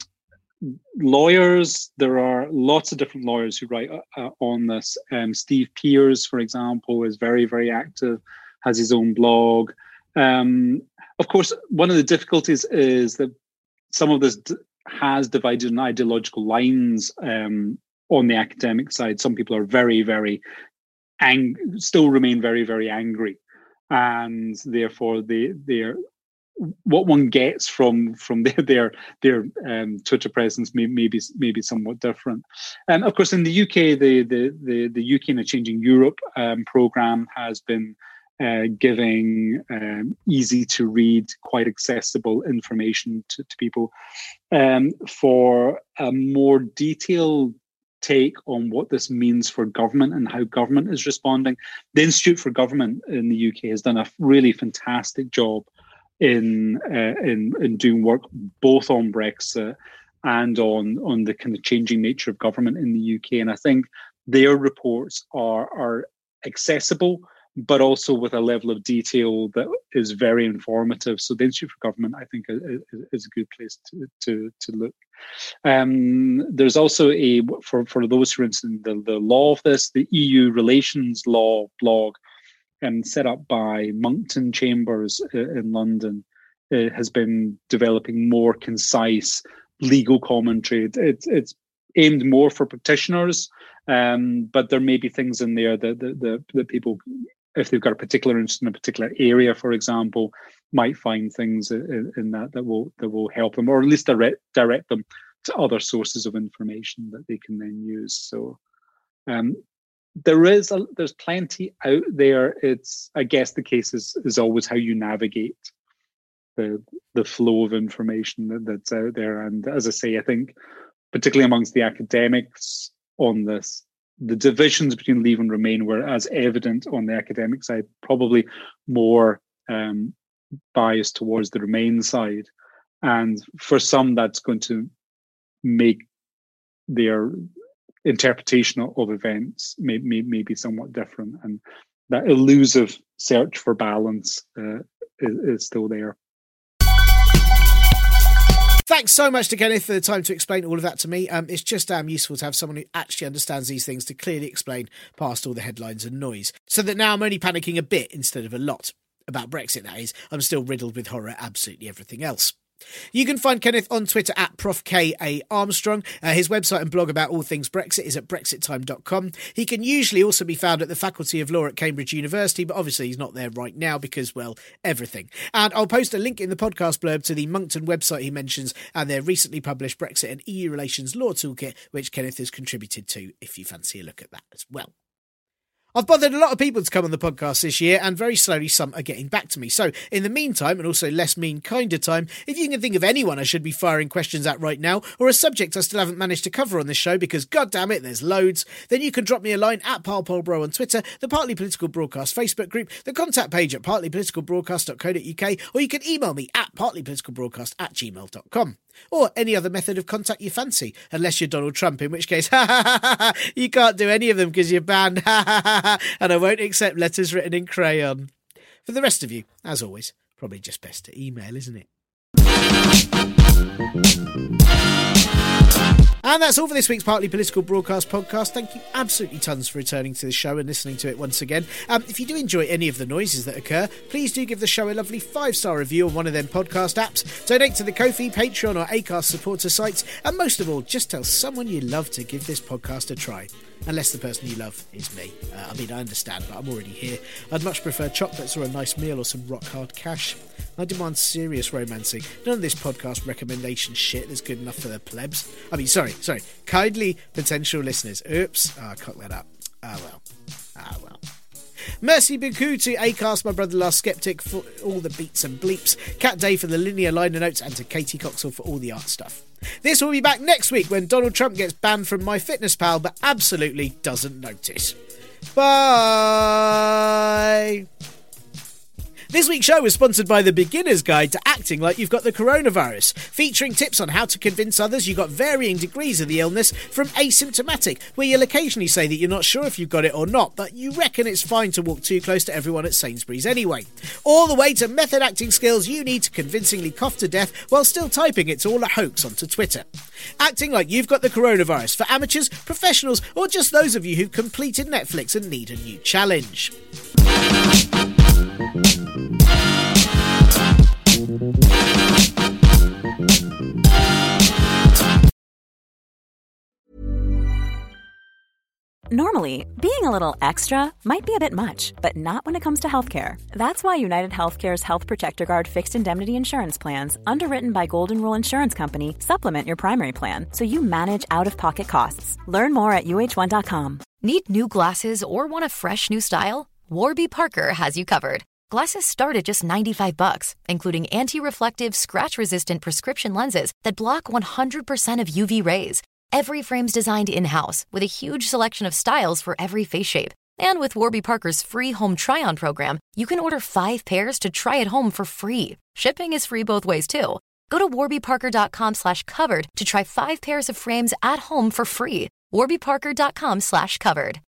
lawyers, there are lots of different lawyers who write uh, on this. Um, Steve Pears, for example, is very, very active, has his own blog. Um, of course, one of the difficulties is that some of this d- has divided on ideological lines um, on the academic side. Some people are very, very ang- still remain very, very angry, and therefore they they're what one gets from from their their their um, Twitter presence may, may be maybe somewhat different. And of course, in the U K, the the the, the U K in a Changing Europe um, program has been Uh, giving um, easy to read, quite accessible information to, to people. Um, for a more detailed take on what this means for government and how government is responding, the Institute for Government in the U K has done a really fantastic job in uh, in, in doing work both on Brexit and on, on the kind of changing nature of government in the U K. And I think their reports are are accessible, but also with a level of detail that is very informative. So the Institute for Government, I think, is, is a good place to to, to look. Um, there's also a, for, for those who are interested in the, the law of this, the E U Relations Law blog, um, set up by Monkton Chambers in London, uh, has been developing more concise legal commentary. It's, it's aimed more for practitioners, um, but there may be things in there that, that, that, that people, if they've got a particular interest in a particular area, for example, might find things in, in that that will that will help them, or at least direct direct them to other sources of information that they can then use. So, um, there is a, there's plenty out there. It's, I guess the case is, is always how you navigate the the flow of information that, that's out there. And as I say, I think particularly amongst the academics on this, the divisions between Leave and Remain were as evident on the academic side, probably more um, biased towards the Remain side. And for some, that's going to make their interpretation of events may, may, may be somewhat different. And that elusive search for balance uh, is, is still there.
Thanks so much to Kenneth for the time to explain all of that to me. Um, it's just damn useful to have someone who actually understands these things to clearly explain past all the headlines and noise. So that now I'm only panicking a bit instead of a lot. About Brexit, that is. I'm still riddled with horror, absolutely everything else. You can find Kenneth on Twitter at Professor K A Armstrong. Uh, his website and blog about all things Brexit is at brexit time dot com. He can usually also be found at the Faculty of Law at Cambridge University, but obviously he's not there right now because, well, everything. And I'll post a link in the podcast blurb to the Moncton website he mentions and their recently published Brexit and E U Relations Law Toolkit, which Kenneth has contributed to, if you fancy a look at that as well. I've bothered a lot of people to come on the podcast this year, and very slowly some are getting back to me. So, in the meantime, and also less mean, kinder time, if you can think of anyone I should be firing questions at right now, or a subject I still haven't managed to cover on this show, because goddammit, there's loads, then you can drop me a line at ParlPolBro on Twitter, the Partly Political Broadcast Facebook group, the contact page at partly political broadcast dot co dot uk, or you can email me at partlypoliticalbroadcast at gmail dot com. Or any other method of contact you fancy, unless you're Donald Trump, in which case, you can't do any of them because you're banned, and I won't accept letters written in crayon. For the rest of you, as always, probably just best to email, isn't it? And that's all for this week's Partly Political Broadcast podcast. Thank you absolutely tons for returning to the show and listening to it once again. Um, if you do enjoy any of the noises that occur, please do give the show a lovely five-star review on one of them podcast apps, donate to the Ko-fi, Patreon or Acast supporter sites, and most of all, just tell someone you love to give this podcast a try. Unless the person you love is me. Uh, I mean, I understand, but I'm already here. I'd much prefer chocolates or a nice meal or some rock-hard cash. I demand serious romancing. None of this podcast recommendation shit that's good enough for the plebs. I mean, sorry, sorry. Kindly potential listeners. Oops. Oh, I cocked that up. Ah, well. Ah, well. Merci beaucoup to Acast, my brother Last Skeptic, for all the beats and bleeps, Cat Day for the linear liner notes, and to Katie Coxall for all the art stuff. This will be back next week when Donald Trump gets banned from MyFitnessPal but absolutely doesn't notice. Bye! This week's show was sponsored by The Beginner's Guide to Acting Like You've Got the Coronavirus, featuring tips on how to convince others you got varying degrees of the illness, from asymptomatic, where you'll occasionally say that you're not sure if you've got it or not, but you reckon it's fine to walk too close to everyone at Sainsbury's anyway, all the way to method acting skills you need to convincingly cough to death while still typing it's all a hoax onto Twitter. Acting Like You've Got the Coronavirus for amateurs, professionals, or just those of you who've completed Netflix and need a new challenge.
Normally, being a little extra might be a bit much, but not when it comes to healthcare. That's why United Healthcare's Health Protector Guard fixed indemnity insurance plans, underwritten by Golden Rule Insurance Company, supplement your primary plan so you manage out-of-pocket costs. Learn more at U H one dot com.
Need new glasses or want a fresh new style? Warby Parker has you covered. Glasses start at just ninety-five bucks, including anti-reflective, scratch-resistant prescription lenses that block one hundred percent of U V rays. Every frame's designed in-house with a huge selection of styles for every face shape. And with Warby Parker's free home try-on program, you can order five pairs to try at home for free. Shipping is free both ways, too. Go to warbyparker.com slash covered to try five pairs of frames at home for free. warbyparker.com slash covered.